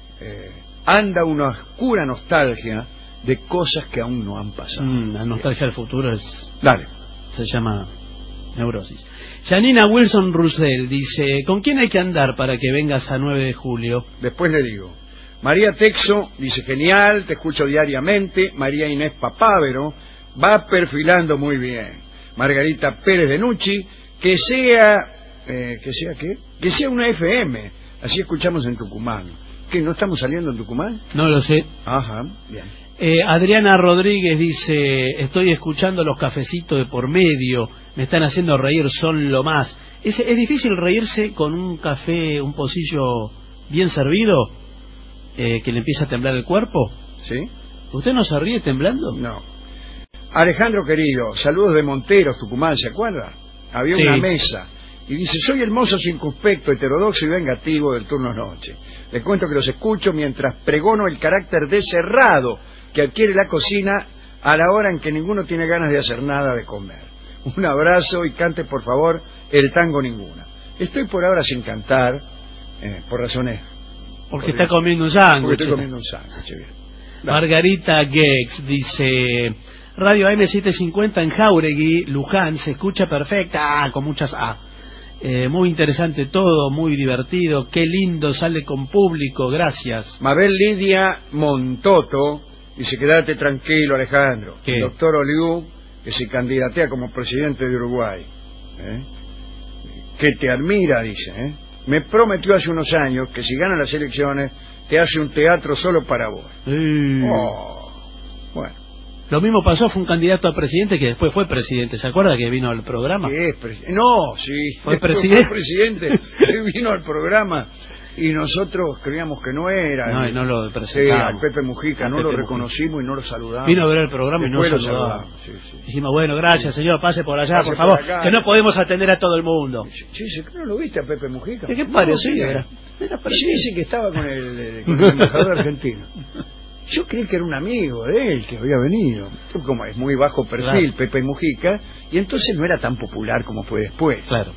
anda una oscura nostalgia de cosas que aún no han pasado. La nostalgia del futuro Dale. Se llama neurosis. Janina Wilson Russell dice: ¿con quién hay que andar para que vengas a 9 de julio? Después le digo. María Texo dice: genial, te escucho diariamente. María Inés Papávero va perfilando muy bien. Margarita Pérez de Nucci, que sea una FM, así escuchamos en Tucumán. ¿Qué, no estamos saliendo en Tucumán? No lo sé. Ajá, bien. Adriana Rodríguez dice: estoy escuchando los cafecitos de por medio, me están haciendo reír, son lo más. ¿Es difícil reírse con un café, un pocillo bien servido, que le empieza a temblar el cuerpo? ¿Sí? ¿Usted no se ríe temblando? No. Alejandro querido, saludos de Monteros, Tucumán, ¿se acuerda? Había una mesa y dice: soy el mozo circunspecto, heterodoxo y vengativo del turno noche. Les cuento que los escucho mientras pregono el carácter deserrado que adquiere la cocina a la hora en que ninguno tiene ganas de hacer nada de comer. Un abrazo y cante por favor el tango ninguna. Estoy por ahora sin cantar, por razones... Porque está comiendo un sándwich. Porque estoy comiendo un sándwich, bien. Margarita Gex dice: Radio AM750 en Jauregui, Luján, se escucha perfecta, con muchas A. Muy interesante todo, muy divertido, qué lindo, sale con público, gracias. Mabel Lidia Montoto dice: quédate tranquilo, Alejandro. ¿Qué? El doctor Oliú, que se candidatea como presidente de Uruguay, que te admira, dice, me prometió hace unos años que si gana las elecciones te hace un teatro solo para vos. Bueno. Lo mismo pasó, fue un candidato a presidente que después fue presidente. ¿Se acuerda que vino al programa? ¿Qué es no, sí. Fue presidente. Fue presidente, vino al programa y nosotros creíamos que no era. No, y no lo presentamos. Sí, a Pepe Mujica, no lo reconocimos y no lo saludamos. Vino a ver el programa y no lo saludamos. Sí. Dijimos, bueno, gracias, señor, pase por allá, Pase por favor, por acá. que no podemos atender a todo el mundo. Sí, ¿no lo viste a Pepe Mujica? ¿Qué parecía? Era sí, que estaba con el embajador argentino. Yo creí que era un amigo de él que había venido. Como es muy bajo perfil, claro. Pepe Mujica, y entonces no era tan popular como fue después. Claro.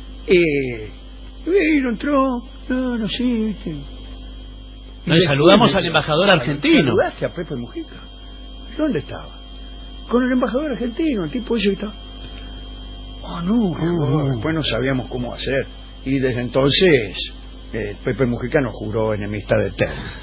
Entró, no sé. No, y saludamos al embajador argentino. ¿Saludaste a Pepe Mujica? ¿Dónde estaba? Con el embajador argentino, el tipo ese que estaba. Después no sabíamos cómo hacer. Y desde entonces, Pepe Mujica nos juró enemistad eterna.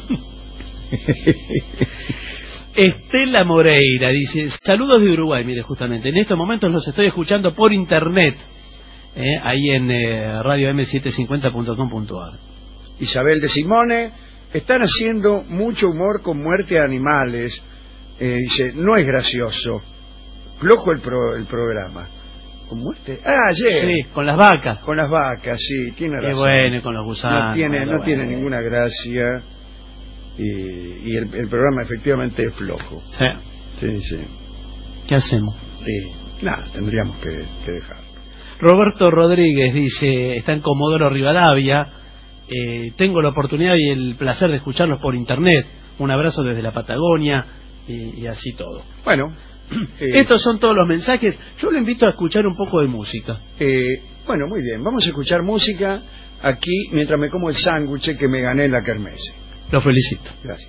Estela Moreira dice: saludos de Uruguay, mire, justamente en estos momentos los estoy escuchando por internet, ahí en radio m750.com.ar. Isabel de Simone: están haciendo mucho humor con muerte de animales, dice, no es gracioso, flojo el programa. ¿Con muerte? Ayer. Sí, con las vacas. Con las vacas, sí, tiene razón. Qué bueno, con los gusanos. No tiene ninguna gracia. Y el programa efectivamente es flojo. Sí. ¿Qué hacemos? Nada, tendríamos que dejarlo. Roberto Rodríguez dice: está en Comodoro Rivadavia, tengo la oportunidad y el placer de escucharlos por internet, un abrazo desde la Patagonia, y así todo. Bueno, estos son todos los mensajes. Yo le invito a escuchar un poco de música. Bueno, muy bien, vamos a escuchar música aquí mientras me como el sándwich que me gané en la kermesse. Lo felicito. Gracias.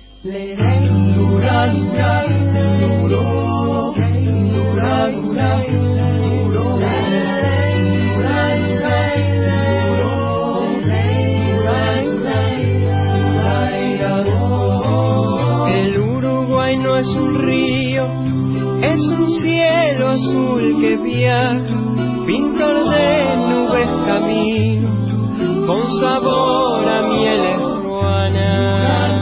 El Uruguay no es un río, es un cielo azul que viaja, pintor de nubes camino, con sabor a mieles ruanas.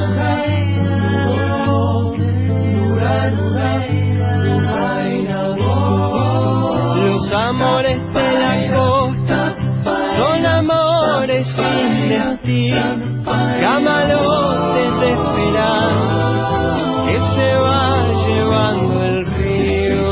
Los amores de la costa son amores sin destino, camalotes de esperanza que se va llevando el río.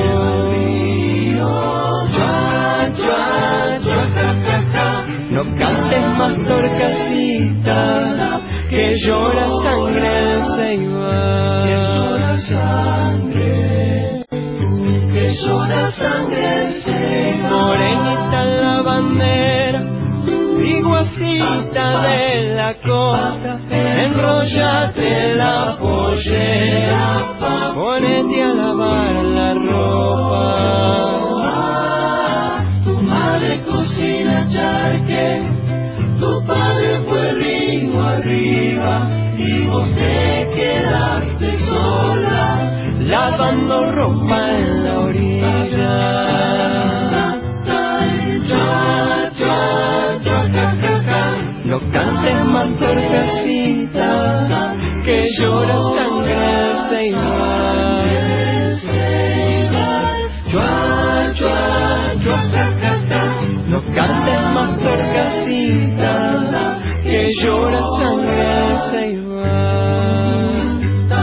Chua, chua, chua, ja, ja, ja. No cantes más, torcasita, que llora sangre del Ceibal. Que llora sangre, que llora sangre del Ceibal. Morenita en la bandera, iguacita de la costa, enrollate la pollera, ponete a lavar la ropa. Tu madre cocina charque, tu padre fue ritmo arriba, y vos te quedaste sola, lavando ropa en la orilla. Chua, chua, chua, ja, ja, ja. No cantes más, torcasita, que llora sangre del Ceibal. Chua, chua, chua, ja, ja, ja. No cantes más, torcasita, que llora sangre del Ceibal.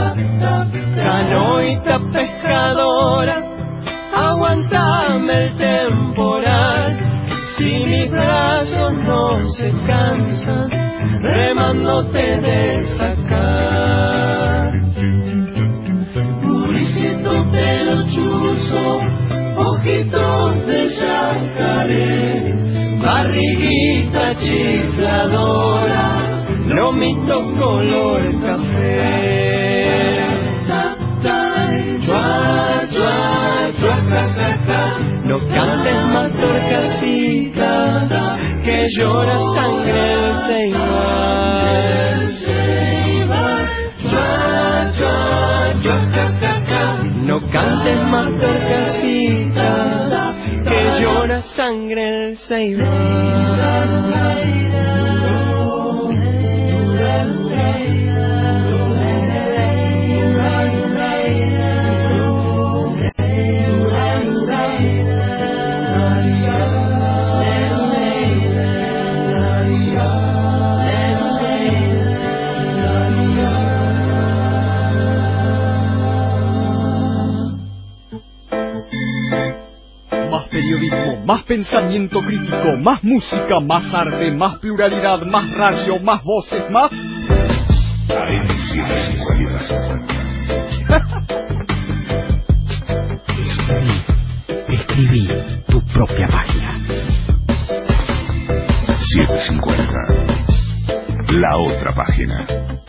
Canoita pescadora, aguantame el temporal, si mis brazos no se cansan, remándote de sacar. Puricito pelo chuzo, ojitos de llave. yacaré, barriguita chifladora, lomito color café. Chua, chua, chua, no cantes más torcasita, que llora sangre el Ceibar. Chua, chua, chua, no cantes más torcasita, que llora sangre el Ceibar. Periodismo, más pensamiento crítico, más música, más arte, más pluralidad, más radio, más voces, más... Escribí tu propia página. 750. La otra página.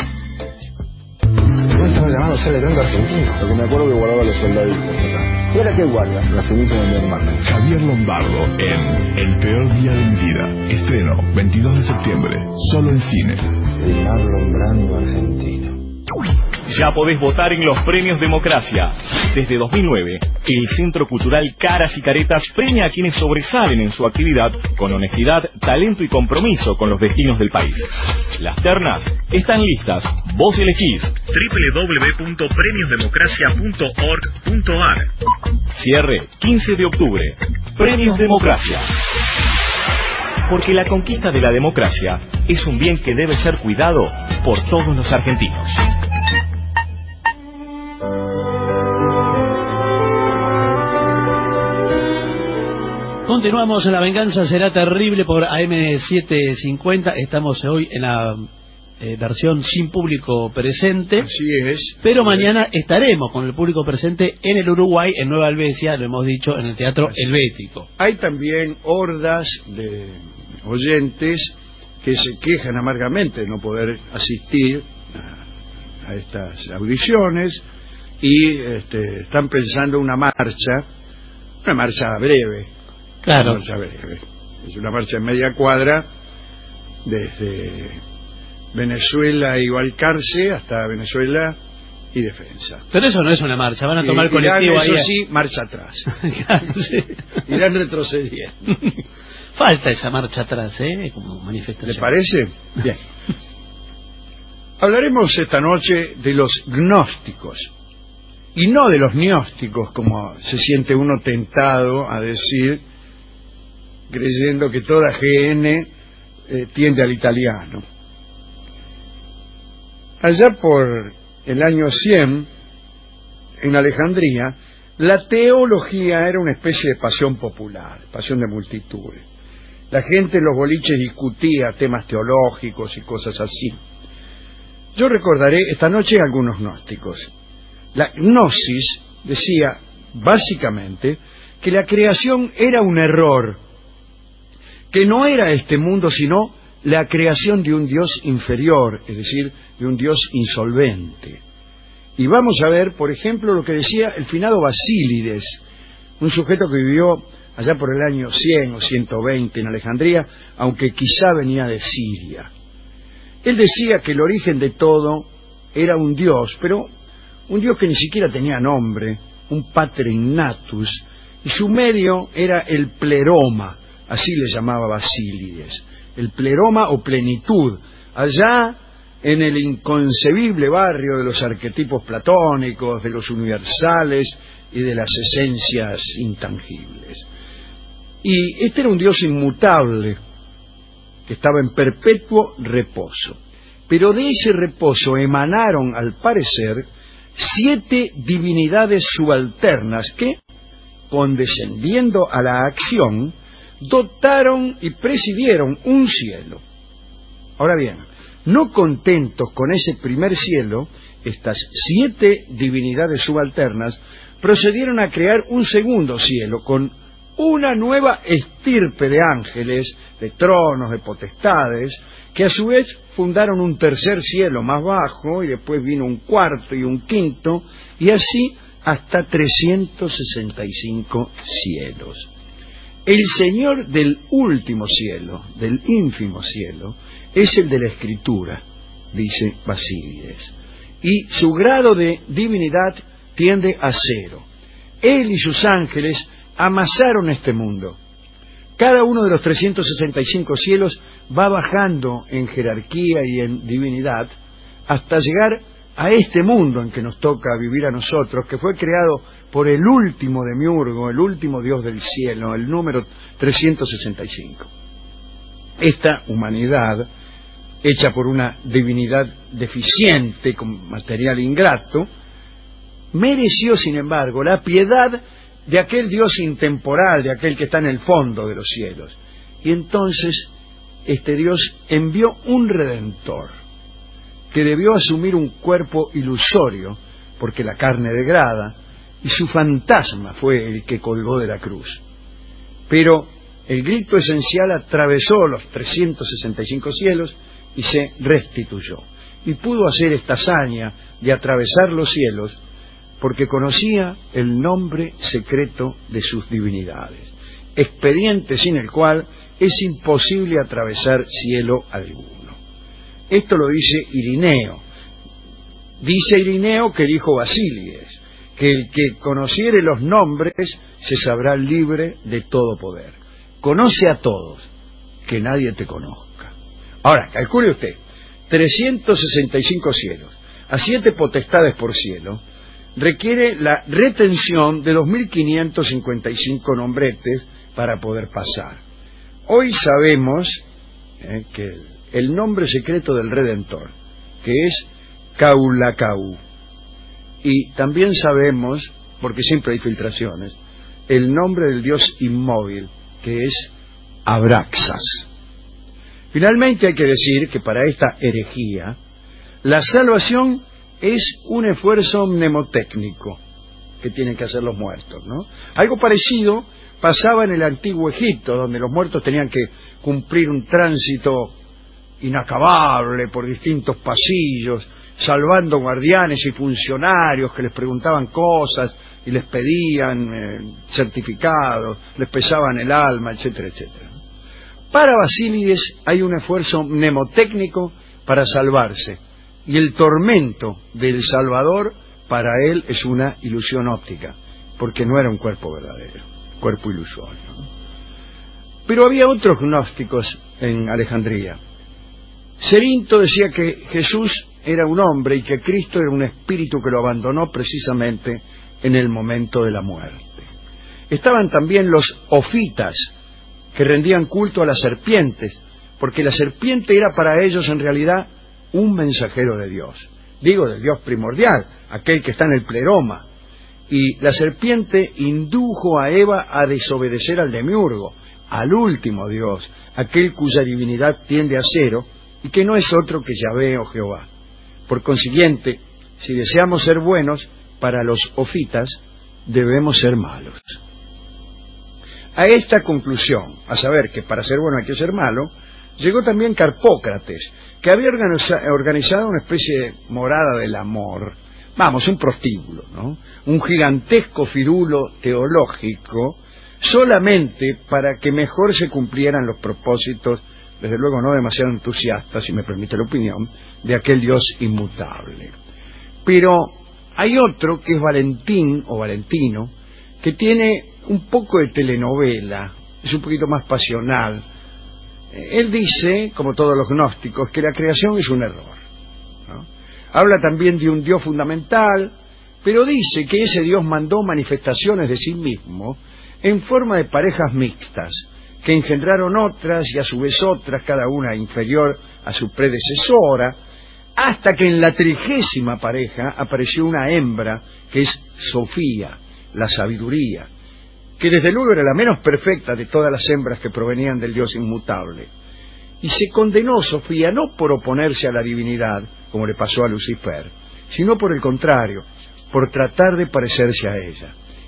¿Cómo estaba llamando Celebrando Argentino? Porque me acuerdo que guardaba los soldaditos acá. ¿Y ahora qué guarda? La ceniza de mi hermano. Javier Lombardo en El peor día de mi vida. Estreno 22 de septiembre. Solo en cine. El alumbrando argentino. Ya podés votar en los premios Democracia. Desde 2009, el Centro Cultural Caras y Caretas premia a quienes sobresalen en su actividad con honestidad, talento y compromiso con los destinos del país. Las ternas están listas. Vos elegís www.premiosdemocracia.org.ar. Cierre 15 de octubre. Premios Democracia. Porque la conquista de la democracia es un bien que debe ser cuidado por todos los argentinos. Continuamos en La Venganza Será Terrible por AM750. Estamos hoy en la versión sin público presente. Así es. Pero mañana estaremos con el público presente en el Uruguay, en Nueva Albesia, lo hemos dicho, en el Teatro Helvético. Hay también hordas de oyentes que se quejan amargamente de no poder asistir a estas audiciones y están pensando una marcha breve. Claro. Una marcha breve. Es una marcha en media cuadra desde Venezuela y Balcarce hasta Venezuela y Defensa. Pero eso no es una marcha, van a tomar el colectivo ahí. Eso sí, marcha atrás. Claro, sí. Irán retrocediendo. Falta esa marcha atrás, como manifestación. ¿Le parece? Bien. Hablaremos esta noche de los gnósticos y no de los gnósticos, como se siente uno tentado a decir, creyendo que toda GN tiende al italiano. Allá por el año 100, en Alejandría, la teología era una especie de pasión popular, pasión de multitudes. La gente en los boliches discutía temas teológicos y cosas así. Yo recordaré esta noche algunos gnósticos. La gnosis decía, básicamente, que la creación era un error, que no era este mundo, sino la creación de un Dios inferior, es decir, de un Dios insolvente. Y vamos a ver, por ejemplo, lo que decía el finado Basílides, un sujeto que vivió allá por el año 100 o 120 en Alejandría, aunque quizá venía de Siria. Él decía que el origen de todo era un Dios, pero un Dios que ni siquiera tenía nombre, un pater innatus, y su medio era el pleroma, así le llamaba Basílides, el pleroma o plenitud, allá en el inconcebible barrio de los arquetipos platónicos, de los universales y de las esencias intangibles. Y este era un Dios inmutable, que estaba en perpetuo reposo. Pero de ese reposo emanaron, al parecer, 7 divinidades subalternas que, condescendiendo a la acción, dotaron y presidieron un cielo. Ahora bien, no contentos con ese primer cielo, estas 7 divinidades subalternas procedieron a crear un segundo cielo con una nueva estirpe de ángeles, de tronos, de potestades, que a su vez fundaron un tercer cielo más bajo, y después vino un cuarto y un quinto, y así hasta 365 cielos. El Señor del último cielo, del ínfimo cielo, es el de la Escritura, dice Basílides, y su grado de divinidad tiende a 0. Él y sus ángeles amasaron este mundo. Cada uno de los 365 cielos va bajando en jerarquía y en divinidad hasta llegar a este mundo en que nos toca vivir a nosotros, que fue creado por el último demiurgo, el último Dios del cielo, el número 365. Esta humanidad, hecha por una divinidad deficiente, con material ingrato, mereció, sin embargo, la piedad de aquel Dios intemporal, de aquel que está en el fondo de los cielos. Y entonces este Dios envió un Redentor, que debió asumir un cuerpo ilusorio, porque la carne degrada, y su fantasma fue el que colgó de la cruz. Pero el grito esencial atravesó los 365 cielos y se restituyó. Y pudo hacer esta hazaña de atravesar los cielos porque conocía el nombre secreto de sus divinidades, expediente sin el cual es imposible atravesar cielo alguno. Esto lo dice Irineo. Dice Irineo que dijo Basílides, que el que conociere los nombres se sabrá libre de todo poder. Conoce a todos, que nadie te conozca. Ahora, calcule usted, 365 cielos, a 7 potestades por cielo, requiere la retención de 2.555 nombretes para poder pasar. Hoy sabemos que el nombre secreto del Redentor, que es Kaulakau, y también sabemos, porque siempre hay filtraciones, el nombre del Dios inmóvil, que es Abraxas. Finalmente hay que decir que para esta herejía, la salvación es un esfuerzo mnemotécnico que tienen que hacer los muertos, ¿no? Algo parecido pasaba en el antiguo Egipto, donde los muertos tenían que cumplir un tránsito inacabable por distintos pasillos, salvando guardianes y funcionarios que les preguntaban cosas y les pedían certificados, les pesaban el alma, etcétera, etcétera. Para Basílides hay un esfuerzo mnemotécnico para salvarse, y el tormento del Salvador para él es una ilusión óptica, porque no era un cuerpo verdadero, cuerpo ilusorio, ¿no? Pero había otros gnósticos en Alejandría. Cerinto decía que Jesús era un hombre y que Cristo era un espíritu que lo abandonó precisamente en el momento de la muerte. Estaban también los ofitas, que rendían culto a las serpientes, porque la serpiente era para ellos en realidad un mensajero de Dios, digo del Dios primordial, aquel que está en el pleroma, y la serpiente indujo a Eva a desobedecer al demiurgo, al último Dios, aquel cuya divinidad tiende a 0 y que no es otro que Yahvé o Jehová. Por consiguiente, si deseamos ser buenos, para los ofitas debemos ser malos. A esta conclusión, a saber que para ser bueno hay que ser malo, llegó también Carpócrates, que había organizado una especie de morada del amor, vamos, un prostíbulo, ¿no? Un gigantesco firulo teológico, solamente para que mejor se cumplieran los propósitos, desde luego no demasiado entusiastas, si me permite la opinión, de aquel Dios inmutable. Pero hay otro que es Valentín, o Valentino, que tiene un poco de telenovela, es un poquito más pasional. Él dice, como todos los gnósticos, que la creación es un error, ¿no? Habla también de un Dios fundamental, pero dice que ese Dios mandó manifestaciones de sí mismo en forma de parejas mixtas, que engendraron otras y a su vez otras, cada una inferior a su predecesora, hasta que en la 30ª pareja apareció una hembra, que es Sofía, la sabiduría, que desde luego era la menos perfecta de todas las hembras que provenían del Dios inmutable. Y se condenó Sofía no por oponerse a la divinidad, como le pasó a Lucifer, sino por el contrario, por tratar de parecerse a ella.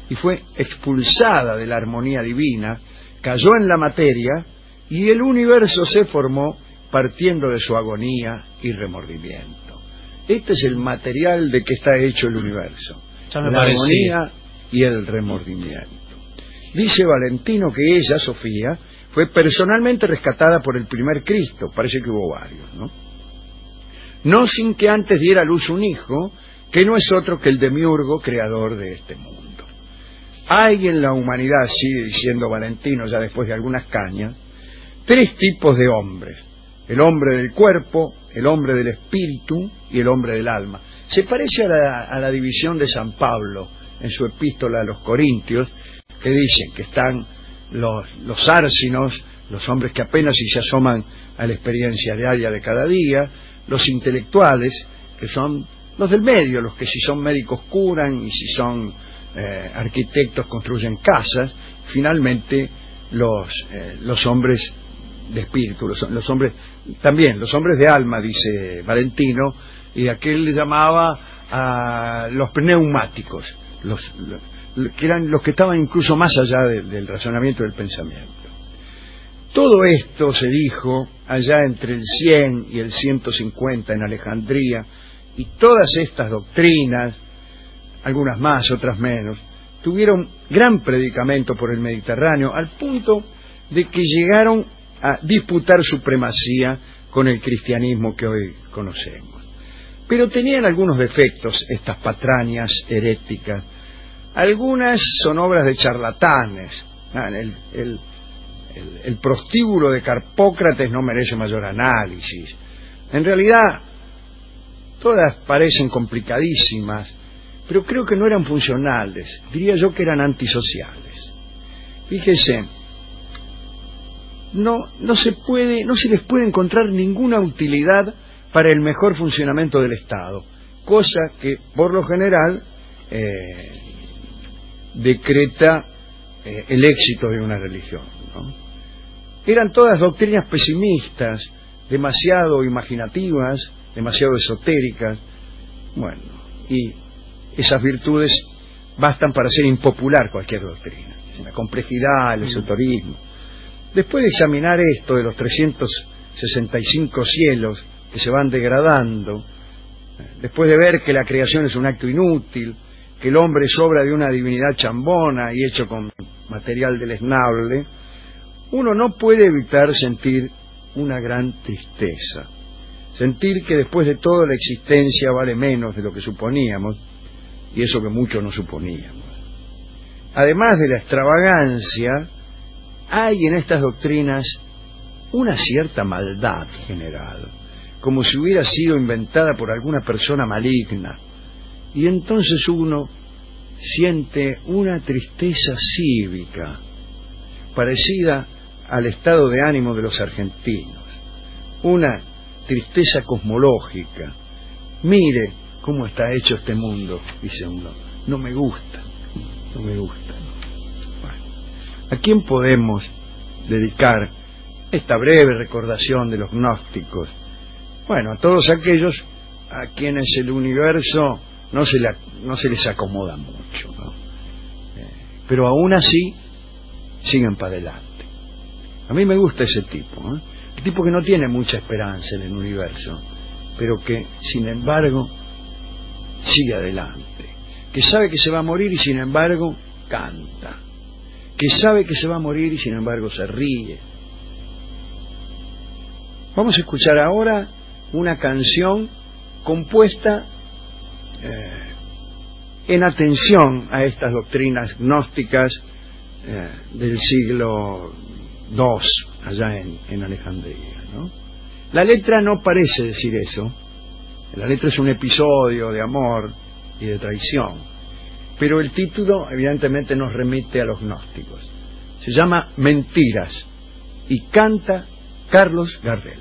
y fue expulsada de la armonía divina, cayó en la materia y el universo se formó partiendo de su agonía y remordimiento. Este es el material de que está hecho el universo, la armonía y el remordimiento. Dice Valentino que ella, Sofía, fue personalmente rescatada por el primer Cristo, parece que hubo varios, ¿no? No sin que antes diera a luz un hijo, que no es otro que el demiurgo creador de este mundo. Hay en la humanidad, sigue diciendo Valentino ya después de algunas cañas, tres tipos de hombres: el hombre del cuerpo, el hombre del espíritu y el hombre del alma. Se parece a la división de San Pablo en su epístola a los Corintios, que dicen que están los árcinos, los hombres que apenas si se asoman a la experiencia diaria de cada día, los intelectuales, que son los del medio, los que si son médicos curan y si son arquitectos construyen casas, finalmente los hombres de espíritu, los hombres, también los hombres de alma, dice Valentino, y aquel le llamaba a los pneumáticos, que eran los que estaban incluso más allá del razonamiento del pensamiento. Todo esto se dijo allá entre el 100 y el 150 en Alejandría, y todas estas doctrinas, algunas más, otras menos, tuvieron gran predicamento por el Mediterráneo, al punto de que llegaron a disputar supremacía con el cristianismo que hoy conocemos. Pero tenían algunos defectos estas patrañas heréticas. Algunas son obras de charlatanes. El prostíbulo de Carpócrates no merece mayor análisis. En realidad, todas parecen complicadísimas, pero creo que no eran funcionales. Diría yo que eran antisociales. Fíjese, no se les puede encontrar ninguna utilidad para el mejor funcionamiento del Estado, cosa que por lo general decreta el éxito de una religión, ¿no? Eran todas doctrinas pesimistas, demasiado imaginativas, demasiado esotéricas. Bueno, y esas virtudes bastan para hacer impopular cualquier doctrina. La complejidad, el esoterismo. Después de examinar esto de los 365 cielos que se van degradando, después de ver que la creación es un acto inútil, que el hombre es obra de una divinidad chambona y hecho con material deleznable, uno no puede evitar sentir una gran tristeza. Sentir que después de todo la existencia vale menos de lo que suponíamos, y eso que muchos no suponíamos. Además de la extravagancia, hay en estas doctrinas una cierta maldad general, como si hubiera sido inventada por alguna persona maligna, y entonces uno siente una tristeza cívica, parecida al estado de ánimo de los argentinos, una tristeza cosmológica. Mire cómo está hecho este mundo, dice uno, no me gusta. Bueno, ¿a quién podemos dedicar esta breve recordación de los gnósticos? Bueno, a todos aquellos a quienes el universo no se les acomoda mucho, ¿no? Pero aún así siguen para adelante. A mí me gusta ese tipo, ¿eh? El tipo que no tiene mucha esperanza en el universo, pero que sin embargo sigue adelante, que sabe que se va a morir y sin embargo canta, que sabe que se va a morir y sin embargo se ríe. Vamos a escuchar ahora una canción compuesta en atención a estas doctrinas gnósticas del siglo II, allá en Alejandría, ¿no? La letra no parece decir eso. La letra es un episodio de amor y de traición, pero el título evidentemente nos remite a los gnósticos. Se llama Mentiras y canta Carlos Gardel.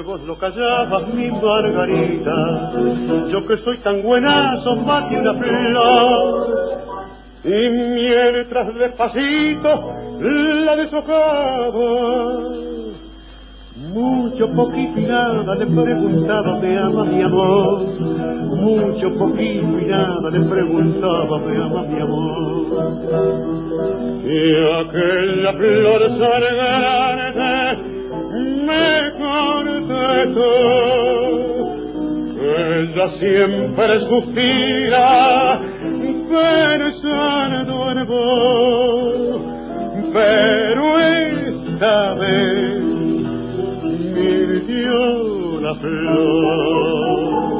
vos lo callabas, mi Margarita. Yo que soy tan buenazo, más que una flor. Y mientras despacito la deshojaba, mucho, poquito y nada le preguntaba, ¿me ama mi amor? Mucho, poquito y nada le preguntaba, ¿me ama mi amor? Y aquella flor sargante me contestó, ella siempre suspira pensando en vos, pero esta vez dio la flor.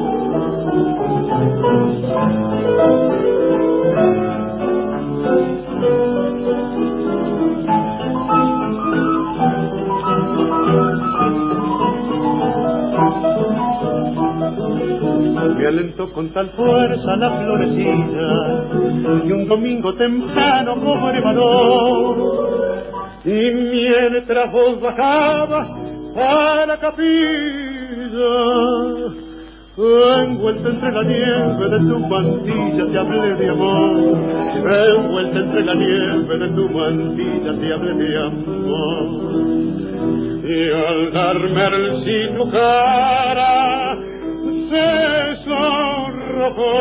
Me alentó con tal fuerza la florecilla que un domingo temprano cobré valor, y mientras vos bajabas a la capilla, envuelta entre la nieve de tu mantilla te hablé de amor, envuelta entre la nieve de tu mantilla te hablé de amor, y al darme el tu cara se sonrojó,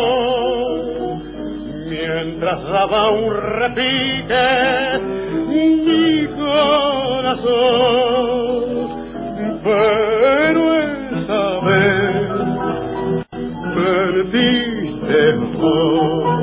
mientras daba un repique mi corazón, pero esa vez perdiste vos.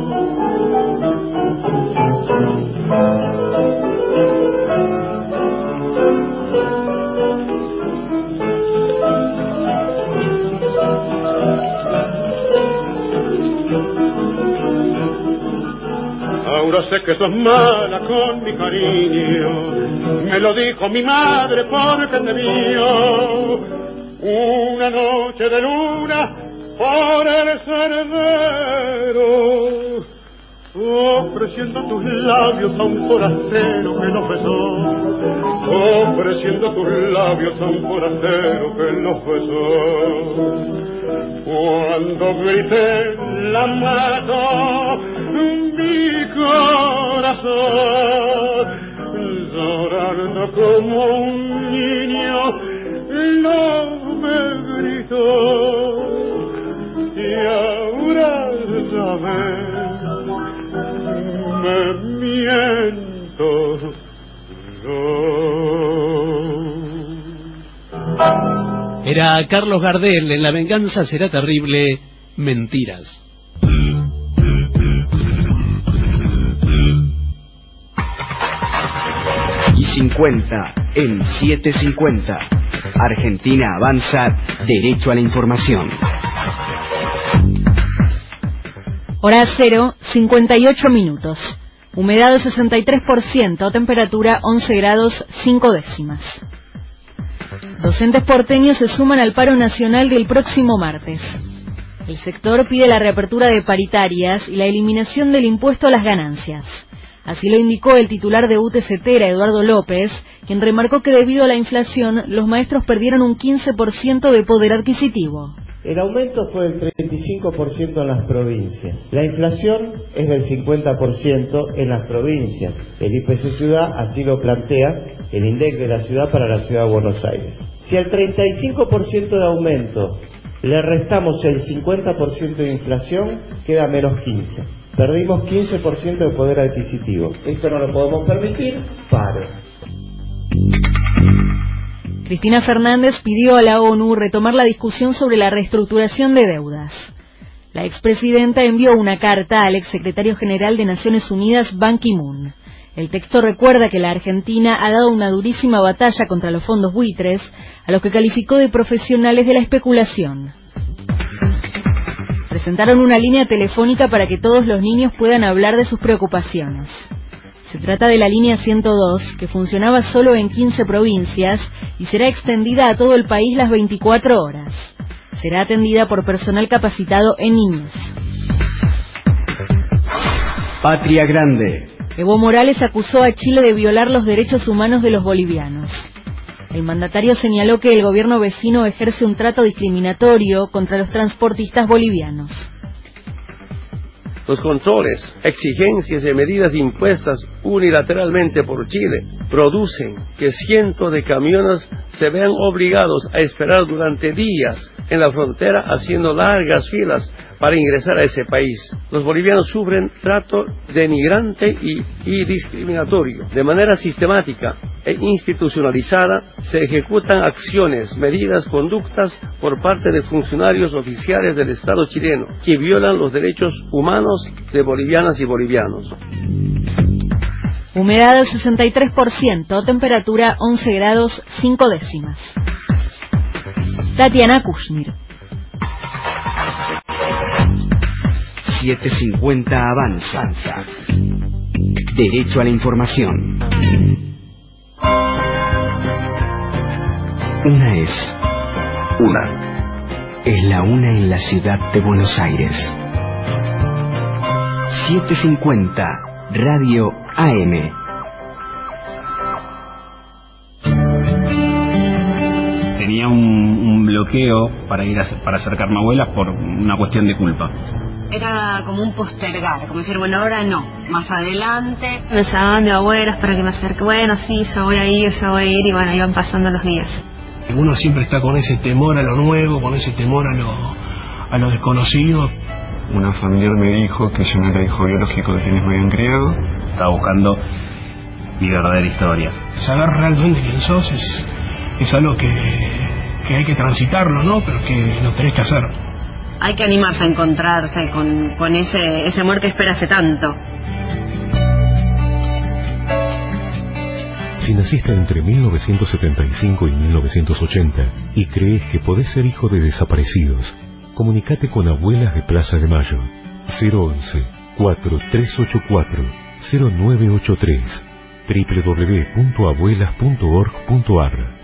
Ahora sé que sos mala con mi cariño, me lo dijo mi madre porque te vio una noche de luna por el sendero, ofreciendo tus labios a un forastero que los besó, ofreciendo tus labios a un forastero que los besó. Cuando grité la mato, mi corazón, llorando como un niño, no me gritó, y ahora sabes, me miento yo. Era Carlos Gardel en La venganza será terrible, Mentiras. Y 50 en 750. Argentina avanza, derecho a la información. Hora 0, 58 minutos. Humedad 63%, temperatura 11 grados 5 décimas. Docentes porteños se suman al paro nacional del próximo martes. El sector pide la reapertura de paritarias y la eliminación del impuesto a las ganancias. Así lo indicó el titular de UTCTera, Eduardo López, quien remarcó que debido a la inflación, los maestros perdieron un 15% de poder adquisitivo. El aumento fue del 35% en las provincias. La inflación es del 50% en las provincias. El IPC Ciudad así lo plantea el INDEC de la ciudad para la ciudad de Buenos Aires. Si al 35% de aumento le restamos el 50% de inflación, queda menos 15%. Perdimos 15% de poder adquisitivo. Esto no lo podemos permitir. Paro. Cristina Fernández pidió a la ONU retomar la discusión sobre la reestructuración de deudas. La expresidenta envió una carta al exsecretario general de Naciones Unidas, Ban Ki-moon. El texto recuerda que la Argentina ha dado una durísima batalla contra los fondos buitres, a los que calificó de profesionales de la especulación. Presentaron una línea telefónica para que todos los niños puedan hablar de sus preocupaciones. Se trata de la línea 102, que funcionaba solo en 15 provincias y será extendida a todo el país las 24 horas. Será atendida por personal capacitado en niños. Patria Grande. Evo Morales acusó a Chile de violar los derechos humanos de los bolivianos. El mandatario señaló que el gobierno vecino ejerce un trato discriminatorio contra los transportistas bolivianos. Los controles, exigencias y medidas impuestas unilateralmente por Chile producen que cientos de camiones se vean obligados a esperar durante días en la frontera haciendo largas filas para ingresar a ese país. Los bolivianos sufren trato denigrante y discriminatorio. De manera sistemática e institucionalizada se ejecutan acciones, medidas, conductas por parte de funcionarios oficiales del Estado chileno que violan los derechos humanos de bolivianas y bolivianos. Humedad 63%, temperatura 11 grados 5 décimas. Tatiana Kushner. 750 Avanza. Derecho a la información. Es la una en la ciudad de Buenos Aires. 750 Radio AM. Tenía un bloqueo para ir para acercarme a abuelas por una cuestión de culpa. Era como un postergar, como decir, bueno, ahora no, más adelante. Me llamaban de abuelas para que me acerque, bueno, sí, yo voy a ir, y bueno, iban pasando los días. Uno siempre está con ese temor a lo nuevo, con ese temor a lo desconocido. Una familiar me dijo que yo no era hijo biológico de quienes me habían criado. Estaba buscando mi verdadera historia. Saber realmente quién sos es algo que hay que transitarlo, ¿no? Pero que lo tenés que hacer. Hay que animarse a encontrarse con ese amor que espera hace tanto. Si naciste entre 1975 y 1980 y crees que podés ser hijo de desaparecidos, comunicate con Abuelas de Plaza de Mayo. 011-4384-0983 www.abuelas.org.ar.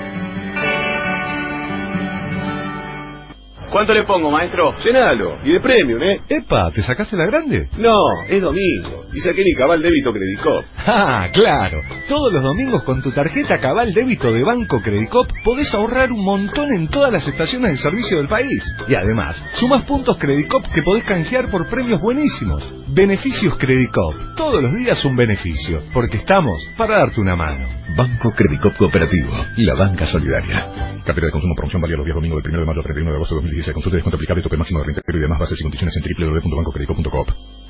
¿Cuánto le pongo, maestro? Llenalo. Y de premium, ¿eh? Epa, ¿te sacaste la grande? No, es domingo. Y saqué mi Cabal Débito Credit Cop. Ah, claro. Todos los domingos con tu tarjeta Cabal Débito de Banco Credit Cop podés ahorrar un montón en todas las estaciones de servicio del país. Y además, sumás puntos Credit Cop que podés canjear por premios buenísimos. Beneficios Credit Cop. Todos los días un beneficio. Porque estamos para darte una mano. Banco Credit Cop Cooperativo. La banca solidaria. Cartera de consumo, promoción válida los días domingos del 1 de mayo al 31 de agosto de 2016. Consulta de descuento aplicable, tope máximo de reintegro y demás bases y condiciones en www.bancocreditcop.com.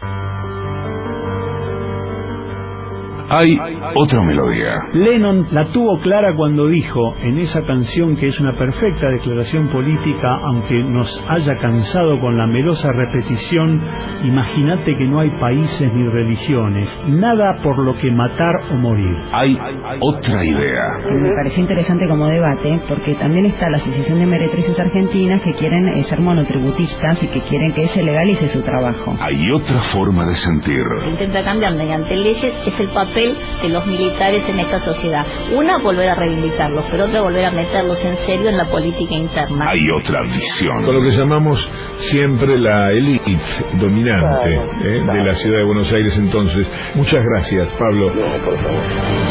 Hay otra melodía. Lennon la tuvo clara cuando dijo en esa canción, que es una perfecta declaración política, aunque nos haya cansado con la melosa repetición: imagínate que no hay países ni religiones, nada por lo que matar o morir. Hay otra idea. Me pareció interesante como debate, porque también está la Asociación de Meretrices Argentinas que quieren ser monotributistas y que quieren que se legalice su trabajo. Hay otra forma de sentir. Intenta cambiar mediante leyes, es el papel de los militares en esta sociedad. Una, volver a reivindicarlos, pero otra, volver a meterlos en serio en la política interna. Hay otra visión. Con lo que llamamos siempre la élite dominante de la ciudad de Buenos Aires entonces. Muchas gracias, Pablo. No, por favor.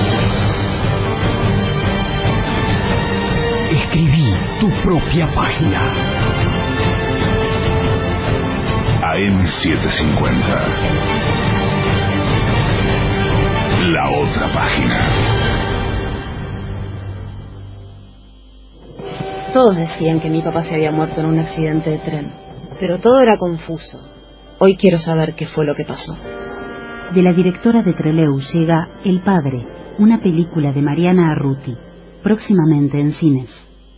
Escribí tu propia página. AM750. La otra página. Todos decían que mi papá se había muerto en un accidente de tren, pero todo era confuso. Hoy quiero saber qué fue lo que pasó. De la directora de Trelew llega El Padre, una película de Mariana Arruti, próximamente en cines.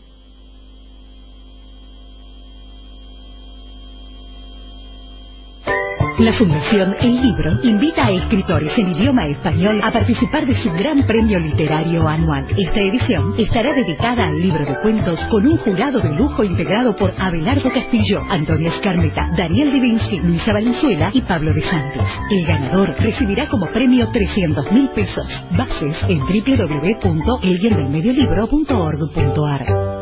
La Fundación El Libro invita a escritores en idioma español a participar de su gran premio literario anual. Esta edición estará dedicada al libro de cuentos con un jurado de lujo integrado por Abelardo Castillo, Antonio Escarmeta, Daniel Divinsky, Luisa Valenzuela y Pablo de Santos. El ganador recibirá como premio 300.000 pesos. Bases en www.elguiendelmediolibro.org.ar.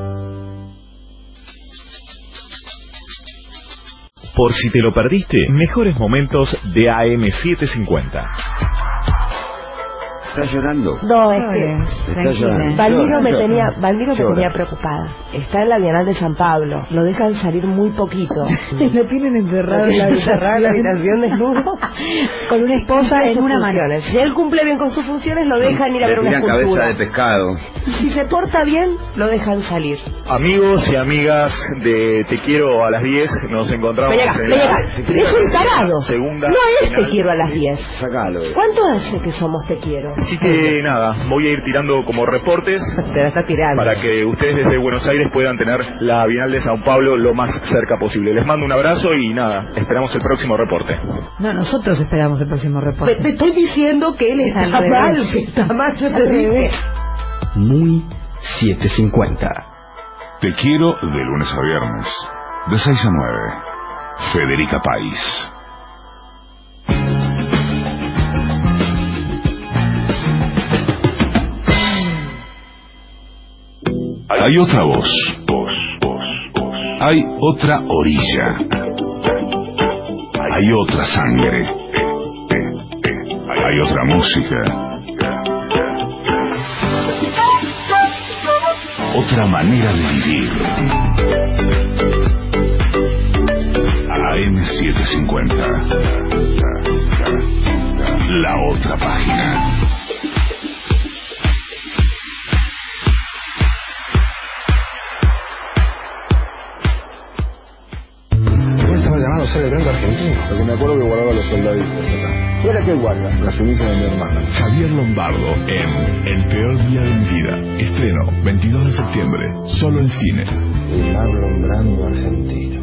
Por si te lo perdiste, mejores momentos de AM750. ¿Estás llorando? No, es que ¿Estás llorando? Valmiro me tenía Llora. preocupada. Está en la Bienal de San Pablo. Lo dejan salir muy poquito. Lo tienen encerrado en la habitación desnudo con una esposa en una mano. Si él cumple bien con sus funciones, lo dejan ir a ver una escultura. Cabeza de pescado. Si se porta bien, lo dejan salir. Amigos y amigas de Te Quiero a las 10, nos encontramos Ven acá. Es un tarado. Segunda no es final. Te Quiero a las 10. Sácalo. ¿Cuánto hace que somos Te Quiero? Así que nada, voy a ir tirando como reportes Te la está tirando. para que ustedes desde Buenos Aires puedan tener la Bienal de Sao Paulo lo más cerca posible. Les mando un abrazo y nada, esperamos el próximo reporte. No, nosotros esperamos el próximo reporte. Te estoy diciendo que él está mal, que está mal, yo te digo. Muy 750. Te quiero de lunes a viernes, de 6 a 9. Federica País. Hay otra voz. Hay otra orilla. Hay otra sangre. Hay otra música. Otra manera de vivir. AM750. La otra página. Celebrando argentino, porque me acuerdo que guardaba los soldaditos acá. ¿Y ahora qué guarda? La ceniza de mi hermana. Javier Lombardo en El peor día de mi vida. Estreno 22 de septiembre, solo en cine. El alumbrando argentino.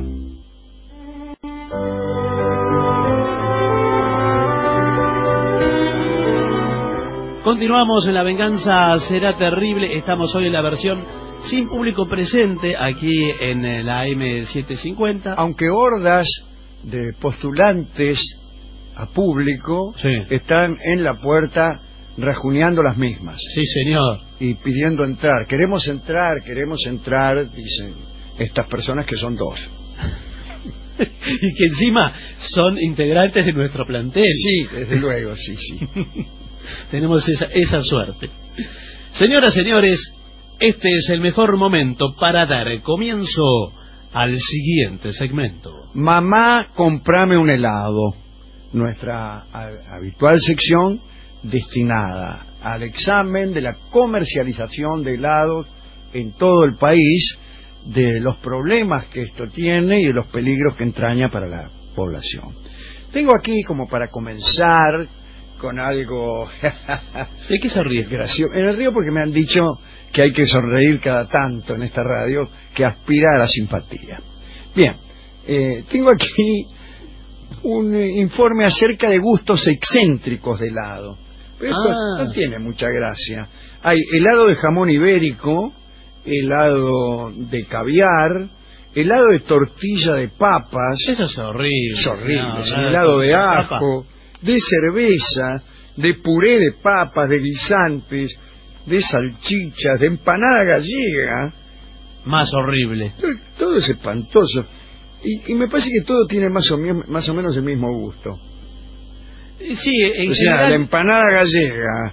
Continuamos en La Venganza Será Terrible. Estamos hoy en la versión sin público presente aquí en la AM750. Aunque hordas de postulantes a público están en la puerta rajuneando las mismas. Sí, señor. Y pidiendo entrar. Queremos entrar, dicen estas personas que son dos. Y que encima son integrantes de nuestro plantel. Sí, desde luego, sí. Tenemos esa suerte. Señoras, señores, este es el mejor momento para dar comienzo al siguiente segmento. Mamá, comprame un helado. Nuestra habitual sección destinada al examen de la comercialización de helados en todo el país, de los problemas que esto tiene y de los peligros que entraña para la población. Tengo aquí, como para comenzar, con algo... ¿De qué se ríe? Gracioso. Me río porque me han dicho que hay que sonreír cada tanto en esta radio, que aspira a la simpatía. Bien, tengo aquí un informe acerca de gustos excéntricos de helado. Pero esto no tiene mucha gracia. Hay helado de jamón ibérico, helado de caviar, helado de tortilla de papas. Eso es horrible. Es horrible. Helado de ajo, de cerveza, de puré de papas, de guisantes, de salchichas, de empanada gallega. Más horrible. Todo es espantoso. Y me parece que todo tiene más o menos el mismo gusto. Sí, en general... la empanada gallega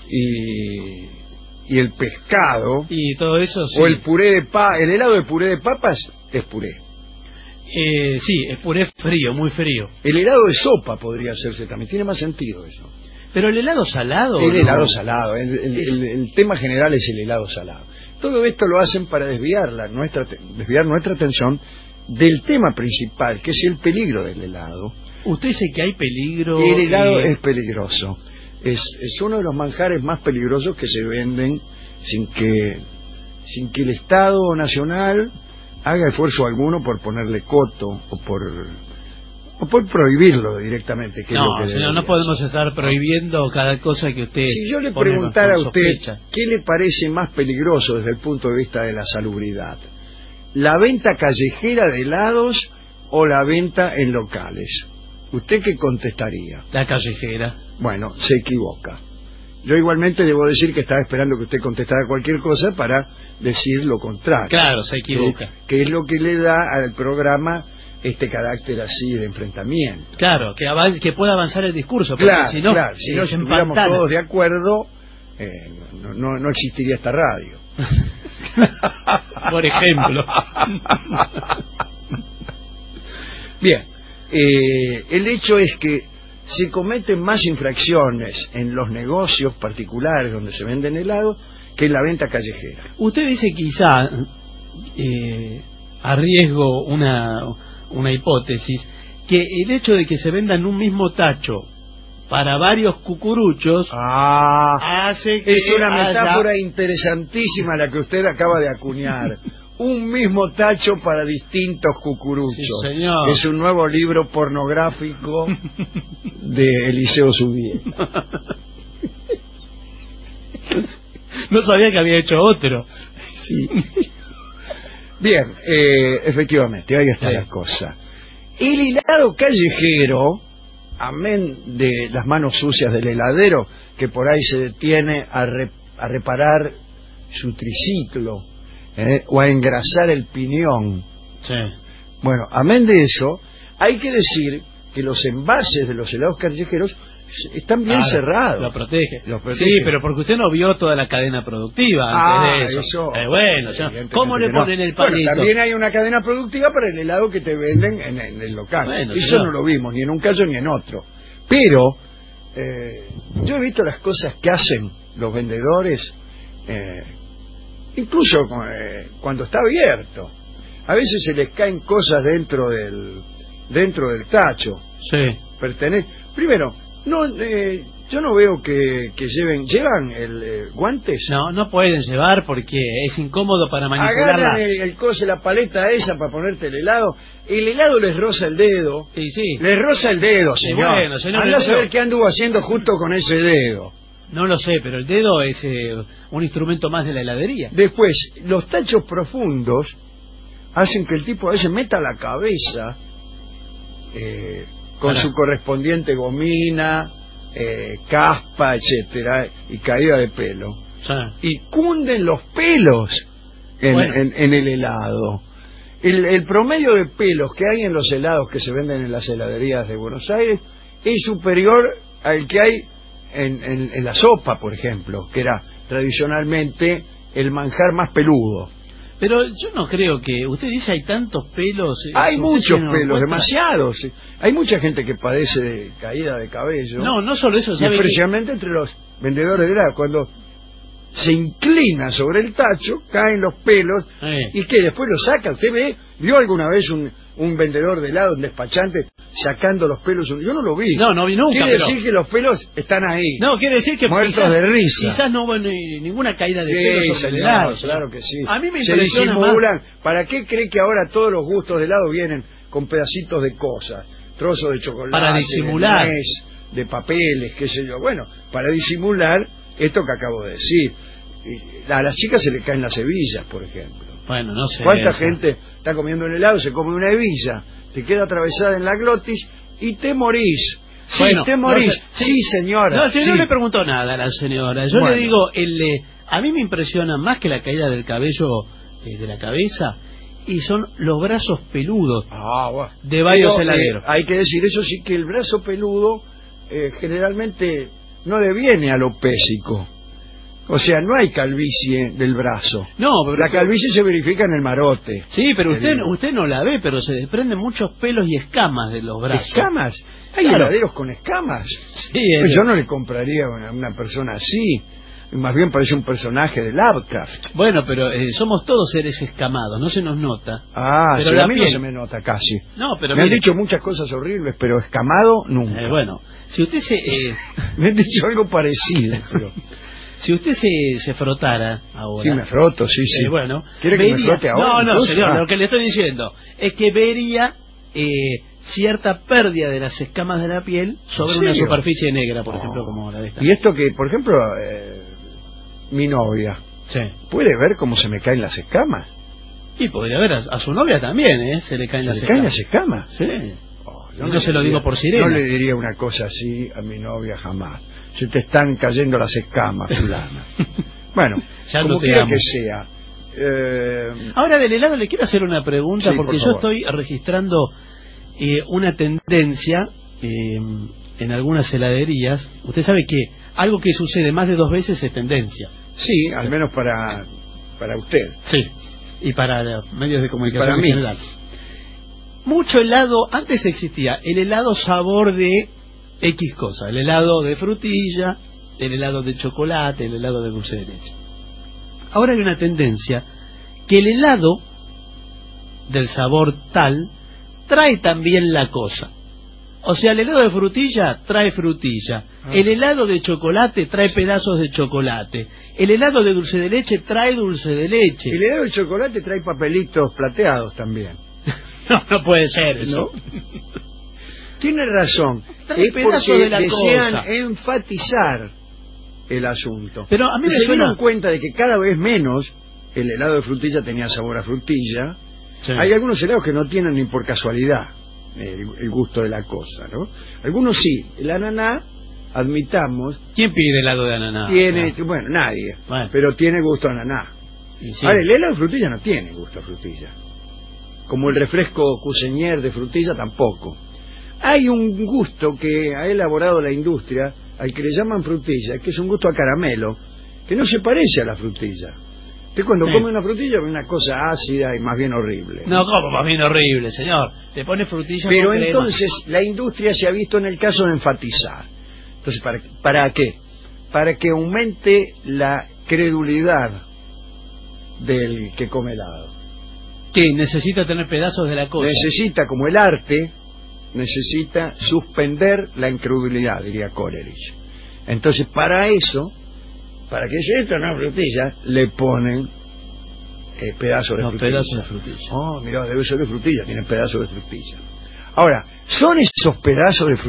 y el pescado y todo eso, sí. O el puré de el helado de puré de papas es puré. Sí, es puré frío, muy frío. El helado de sopa podría hacerse también, tiene más sentido eso. Pero el helado salado. El helado salado, el tema general es el helado salado. Todo esto lo hacen para desviar nuestra atención del tema principal, que es el peligro del helado. Usted dice que hay peligro. El helado es peligroso. Es uno de los manjares más peligrosos que se venden sin que el Estado Nacional haga esfuerzo alguno por ponerle coto o por prohibirlo directamente. Que no, es lo que señor, no podemos estar prohibiendo cada cosa que usted... Si yo le preguntara a usted qué le parece más peligroso desde el punto de vista de la salubridad, ¿la venta callejera de helados o la venta en locales? ¿Usted qué contestaría? La callejera. Bueno, se equivoca. Yo igualmente debo decir que estaba esperando que usted contestara cualquier cosa para decir lo contrario. Claro, se equivoca. Que es lo que le da al programa este carácter así de enfrentamiento. Claro, que pueda avanzar el discurso. Claro, si no, si no estuviéramos todos de acuerdo, no existiría esta radio. Por ejemplo. Bien, el hecho es que se cometen más infracciones en los negocios particulares donde se venden helados que en la venta callejera. Usted dice quizá, arriesgo una hipótesis, que el hecho de que se vendan un mismo tacho para varios cucuruchos hace que es una metáfora interesantísima la que usted acaba de acuñar. Un mismo tacho para distintos cucuruchos. Sí, señor. Es un nuevo libro pornográfico de Eliseo Subieta. No sabía que había hecho otro. Sí. Bien, efectivamente, ahí está la cosa. El helado callejero, amén de las manos sucias del heladero, que por ahí se detiene a reparar su triciclo, o a engrasar el piñón. Sí. Bueno, amén de eso, hay que decir que los envases de los helados callejeros están bien cerrados. Lo protege. Sí, pero porque usted no vio toda la cadena productiva antes de eso. Bueno, ¿cómo le ponen el palito? Bueno, también hay una cadena productiva para el helado que te venden en el local. Bueno, eso no lo vimos ni en un caso ni en otro. Pero yo he visto las cosas que hacen los vendedores, incluso cuando está abierto. A veces se les caen cosas dentro del tacho. Sí. Primero, yo no veo que llevan guantes. No pueden llevar porque es incómodo para manipularla. Agarran la paleta esa para ponerte el helado les roza el dedo. Sí. Les roza el dedo, señor. Bueno, señor, anda a saber qué anduvo haciendo justo con ese dedo. No lo sé, pero el dedo es un instrumento más de la heladería. Después, los tachos profundos hacen que el tipo a veces meta la cabeza con su correspondiente gomina, caspa, etcétera, y caída de pelo. Sí. Y cunden los pelos en el helado. El promedio de pelos que hay en los helados que se venden en las heladerías de Buenos Aires es superior al que hay en la sopa, por ejemplo, que era tradicionalmente el manjar más peludo. Pero yo no creo que... Usted dice hay tantos pelos... Hay muchos pelos, demasiados. Hay mucha gente que padece de caída de cabello. No solo eso, ¿sabe? Especialmente entre los vendedores de helado. Cuando se inclina sobre el tacho, caen los pelos, y que después lo saca. ¿Usted vio alguna vez un vendedor de helado, un despachante, sacando los pelos? Yo no lo vi. No vi nunca. Quiere decir que los pelos están ahí. No, quiere decir que muertos de risa. Quizás no hubo ninguna caída de pelos sobre el helado. Claro que sí. A mí me se impresiona disimulan. más. ¿Para qué cree que ahora todos los gustos de helado vienen con pedacitos de cosas? Trozos de chocolate, para disimular, de nuez, de papeles, qué sé yo. Bueno, para disimular esto que acabo de decir. A las chicas se le caen las hebillas, por ejemplo. Bueno, no sé. ¿Cuánta gente está comiendo un helado, se come una hebilla, te queda atravesada en la glotis y te morís? Sí, bueno, te morís. No sé, sí, señora. No, yo no le pregunto nada a la señora. Yo le digo, a mí me impresiona más que la caída del cabello de la cabeza, y son los brazos peludos de varios heladeros. Hay que decir, eso sí, que el brazo peludo generalmente no deviene alopésico. O sea, no hay calvicie del brazo. No, pero la calvicie se verifica en el marote. Sí, pero usted no la ve, pero se desprenden muchos pelos y escamas de los brazos. ¿Escamas? ¿Hay heladeros con escamas? Sí. Pues yo no le compraría a una persona así. Más bien parece un personaje de Lovecraft. Bueno, pero somos todos seres escamados, no se nos nota. Pero sí, a mí no se me nota casi. No, pero me han dicho muchas cosas horribles, pero escamado nunca. Bueno, si usted me han dicho algo parecido, pero... Si usted se frotara ahora... Sí, me froto, sí. Bueno, ¿quiere que me frote ahora? No, señor, lo que le estoy diciendo es que vería cierta pérdida de las escamas de la piel sobre una superficie negra, por ejemplo, como la de esta. Y esto que, por ejemplo, mi novia, ¿puede ver cómo se me caen las escamas? Y podría ver a su novia también, se le caen las escamas. ¿Se le caen las escamas? Sí. Yo no se lo digo por sirena. No le diría una cosa así a mi novia jamás. Se te están cayendo las escamas, fulana. Bueno, ya como quiera que sea. Ahora del helado le quiero hacer una pregunta, porque yo estoy registrando una tendencia en algunas heladerías. Usted sabe que algo que sucede más de 2 veces es tendencia. Sí, al menos para usted. Sí, y para los medios de comunicación para en mí. general. Mucho helado, antes existía el helado sabor de X cosa, el helado de frutilla, el helado de chocolate, el helado de dulce de leche. Ahora hay una tendencia que el helado del sabor tal trae también la cosa. O sea, el helado de frutilla trae frutilla, el helado de chocolate trae pedazos de chocolate, el helado de dulce de leche trae dulce de leche. El helado de chocolate trae papelitos plateados también. No puede ser eso. ¿No? Tiene razón. Trae Es pedazos porque de la desean cosa. enfatizar el asunto. Pero a mí me se suena... dieron cuenta de que cada vez menos el helado de frutilla tenía sabor a frutilla. Sí. Hay algunos helados que no tienen ni por casualidad el gusto de la cosa, ¿no? Algunos sí. El ananá, admitamos... ¿Quién pide helado de ananá? Tiene, bueno, nadie. Bueno. Pero tiene gusto a ananá. Sí. Ahora, el helado de frutilla no tiene gusto a frutilla. Como el refresco Cuseñer de frutilla tampoco. Hay un gusto que ha elaborado la industria, al que le llaman frutilla, que es un gusto a caramelo, que no se parece a la frutilla. Usted cuando come una frutilla ve una cosa ácida y más bien horrible. No, como más bien horrible, señor. Le pone frutilla Pero con crema. entonces la industria se ha visto en el caso de enfatizar. Entonces, ¿para qué? Para que aumente la credulidad del que come helado. ¿Qué? ¿Necesita tener pedazos de la cosa? Necesita, como el arte, necesita suspender la incredulidad, diría Coleridge. Entonces, para eso, para que se esto no frutilla, le ponen pedazos de frutilla. Pedazos de frutilla. Oh, mira, debe ser de frutilla, tienen pedazos de frutilla. Ahora, ¿son esos pedazos de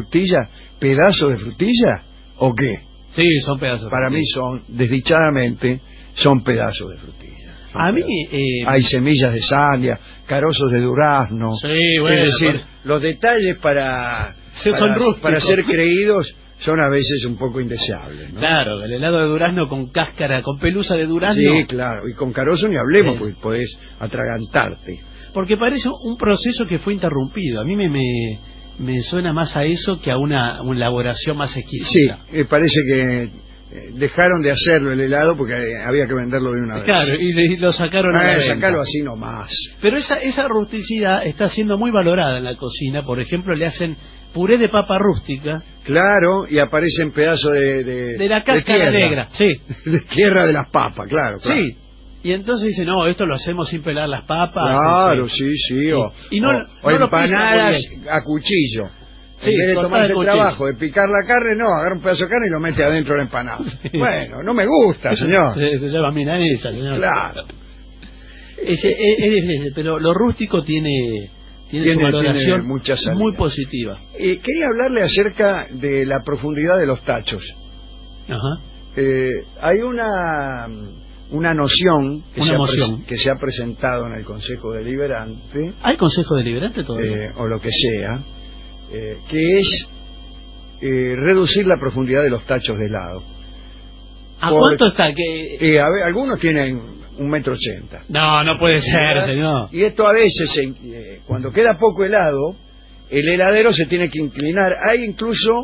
frutilla o qué? Sí, son pedazos de Para frutilla. mí son, desdichadamente, son pedazos de frutilla. A mí... Hay semillas de sandia, carozos de durazno. Sí, bueno, es decir, los detalles para ser creídos son a veces un poco indeseables, ¿no? Claro, el helado de durazno con cáscara, con pelusa de durazno. Sí, claro, y con carozo ni hablemos, porque podés atragantarte. Porque parece un proceso que fue interrumpido. A mí me suena más a eso que a una elaboración más exquisita. Sí, parece que dejaron de hacerlo el helado porque había que venderlo de una vez. Claro, y lo sacaron a la venta. Sacarlo así nomás. Pero esa rusticidad está siendo muy valorada en la cocina. Por ejemplo, le hacen puré de papa rústica. Claro, y aparecen pedazos de la cáscara negra, sí. De tierra de las papas, claro. Sí. Y entonces dicen, no, esto lo hacemos sin pelar las papas. Claro, sí. O empanadas a cuchillo. Sí, en vez de tomarse el trabajo de picar la carne, no, agarra un pedazo de carne y lo mete adentro de la empanada. Bueno, no me gusta, señor. Se llama milanesa, señor. Claro. Es difícil, pero lo rústico tiene su valoración muy positiva. Quería hablarle acerca de la profundidad de los tachos. Ajá. Hay una noción que se ha presentado en el Consejo Deliberante. ¿Hay Consejo Deliberante todavía? O lo que sea, que es reducir la profundidad de los tachos de helado. ¿A cuánto está? A ver, algunos tienen 1,80 m. No puede ser, señor. Y esto a veces, cuando queda poco helado, el heladero se tiene que inclinar. Hay incluso,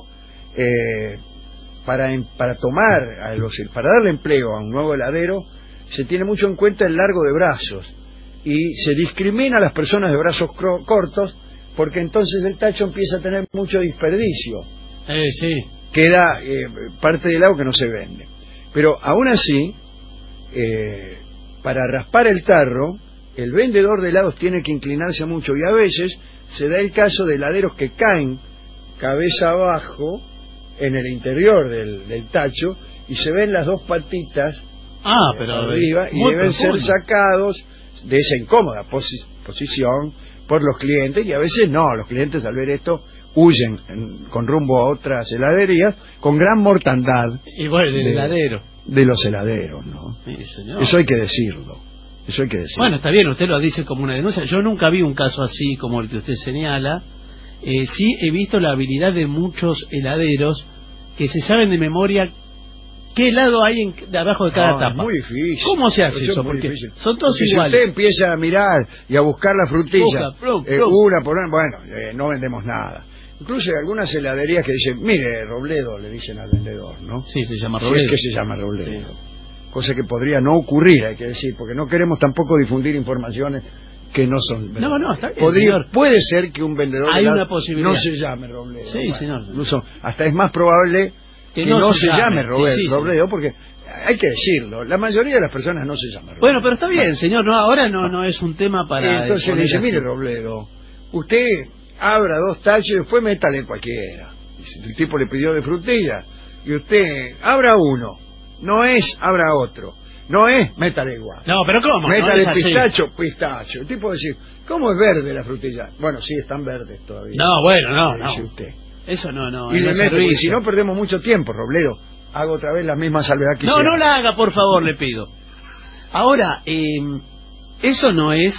para darle empleo a un nuevo heladero, se tiene mucho en cuenta el largo de brazos. Y se discrimina a las personas de brazos cortos, porque entonces el tacho empieza a tener mucho desperdicio. Sí. Queda parte del helado que no se vende. Pero aún así, para raspar el tarro, el vendedor de helados tiene que inclinarse mucho, y a veces se da el caso de heladeros que caen cabeza abajo en el interior del tacho y se ven las dos patitas pero arriba, y deben ser sacados de esa incómoda posición por los clientes, y a veces no, los clientes al ver esto huyen con rumbo a otras heladerías con gran mortandad. Y bueno, del heladero. De los heladeros, ¿no? Sí, señor. Eso hay que decirlo. Bueno, está bien, usted lo dice como una denuncia. Yo nunca vi un caso así como el que usted señala. Sí he visto la habilidad de muchos heladeros que se saben de memoria qué helado hay de abajo de cada tapa. Es muy difícil. ¿Cómo se hace eso? Porque son todos iguales. Si usted empieza a mirar y a buscar la frutilla, una por una, bueno, no vendemos nada. Incluso hay algunas heladerías que dicen, mire, Robledo, le dicen al vendedor, ¿no? Sí, se llama Si Robledo. es que se llama Robledo. Sí. Cosa que podría no ocurrir, hay que decir, porque no queremos tampoco difundir informaciones que no son verdad. No, está bien, puede ser que un vendedor hay una posibilidad. no se llame Robledo. Sí, bueno, señor. Incluso hasta es más probable que no se llame Robledo, porque hay que decirlo, la mayoría de las personas no se llaman Robledo. Bueno, pero está bien, señor, ahora no es un tema para... Entonces le dice, mire Robledo, usted abra 2 tachos y después métale cualquiera. Y si el tipo le pidió de frutilla, y usted abra uno, no es abra otro, no es métale igual. No, pero ¿cómo? Métale no pistacho. El tipo decir, ¿cómo es verde la frutilla? Bueno, sí, están verdes todavía. No, bueno, no. Dice usted. Eso no. Y le meto, porque si no perdemos mucho tiempo, Robledo. Hago otra vez la misma salvedad que No la haga, por favor, le pido. Ahora, eso no es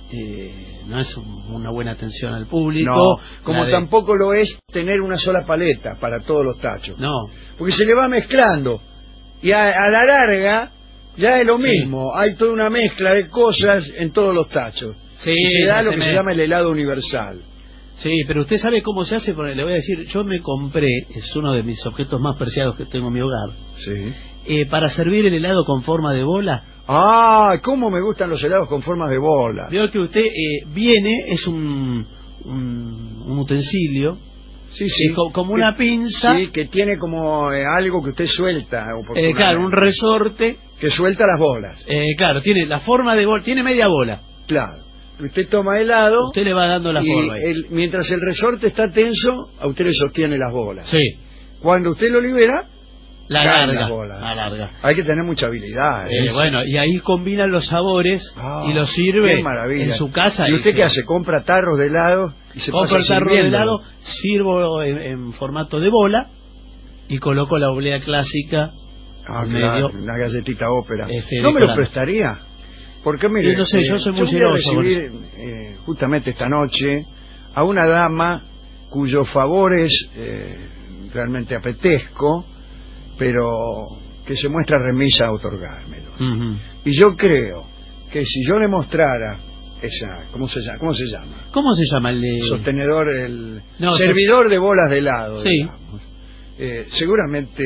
una buena atención al público. No, como tampoco lo es tener una sola paleta para todos los tachos. No. Porque se le va mezclando. Y a la larga ya es lo mismo. Hay toda una mezcla de cosas en todos los tachos. Sí, y se da lo que se llama el helado universal. Sí, pero usted sabe cómo se hace, porque le voy a decir, yo me compré, es uno de mis objetos más preciados que tengo en mi hogar, para servir el helado con forma de bola. Ah, cómo me gustan los helados con formas de bola. Veo que usted viene, es un utensilio, como una pinza. Sí, que tiene como algo que usted suelta. Claro, un resorte. Que suelta las bolas. Claro, tiene la forma de bola, tiene media bola. Claro. Usted toma helado, usted le va dando la forma. Mientras el resorte está tenso, a usted le sostiene las bolas. Sí. Cuando usted lo libera, la larga. Hay que tener mucha habilidad. Bueno, y ahí combinan los sabores y los sirve en su casa. ¿Y usted qué hace? ¿Compra tarros de helado? Y se compra el tarro de helado, sirvo en formato de bola y coloco la oblea clásica en medio. Una galletita ópera. ¿No me lo prestaría? Porque mire, no sé, yo soy muy celoso. Voy a recibir justamente esta noche a una dama cuyo favor es realmente apetezco, pero que se muestra remisa a otorgármelo. Y yo creo que si yo le mostrara esa, ¿cómo se llama? ¿Cómo se llama el sostenedor, servidor de bolas de helado, digamos, seguramente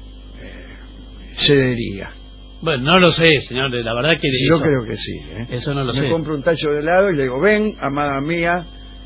cedería. Bueno, no lo sé, señor, la verdad que... Yo creo que sí. Eso no lo sé. Me compro un tacho de helado y le digo, ven, amada mía,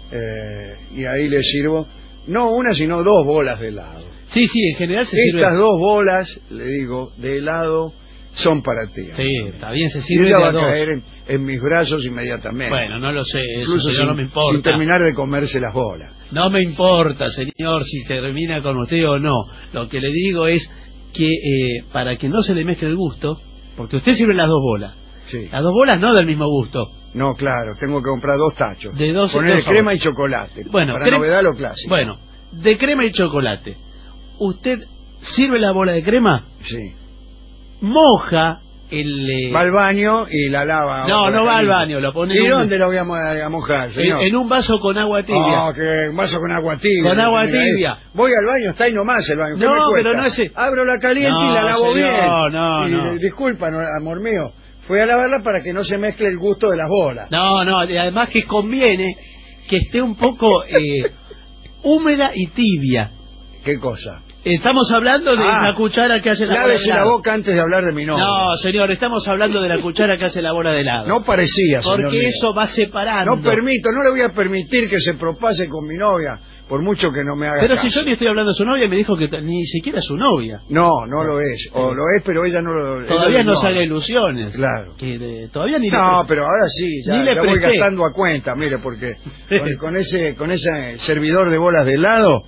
y ahí le sirvo, no una, sino 2 bolas de helado. Sí, en general se sirve... Estas 2 bolas, le digo, de helado, son para ti. Sí, está bien, se sirve y ella de va a 2. A caer en mis brazos inmediatamente. Bueno, no lo sé, incluso eso no me importa. Sin terminar de comerse las bolas. No me importa, señor, si termina con usted o no. Lo que le digo es que para que no se le mezcle el gusto, porque usted sirve las 2 bolas. Sí. Las 2 bolas no del mismo gusto. No, claro, tengo que comprar 2 tachos. De 2 ponerle crema y chocolate. Bueno, para novedad lo clásico. Bueno, de crema y chocolate. ¿Usted sirve la bola de crema? Sí. Moja va al baño y la lava. No va al baño, lo pone. ¿Y dónde lo voy a mojar, señor? En un vaso con agua tibia. Que un vaso con agua tibia. Con agua tibia. Voy al baño, está ahí nomás el baño. No, pero no es... Abro la caliente y la lavo bien. No. Disculpa, amor mío. Fui a lavarla para que no se mezcle el gusto de las bolas. No, y además que conviene que esté un poco húmeda y tibia. ¿Qué cosa? Estamos hablando de la cuchara que hace la bola de helado. Lávese la boca antes de hablar de mi novia. No, señor, estamos hablando de la cuchara que hace la bola de helado. No parecía, señor. Porque eso va separando. No le voy a permitir que se propase con mi novia, por mucho que no me haga Pero caso. Si yo le estoy hablando de su novia, me dijo que ni siquiera es su novia. No lo es. O lo es, pero ella no lo... Todavía no se haga ilusiones. Claro. Todavía ni pero ahora sí, ya voy gastando a cuenta, mire, porque con ese servidor de bolas de helado...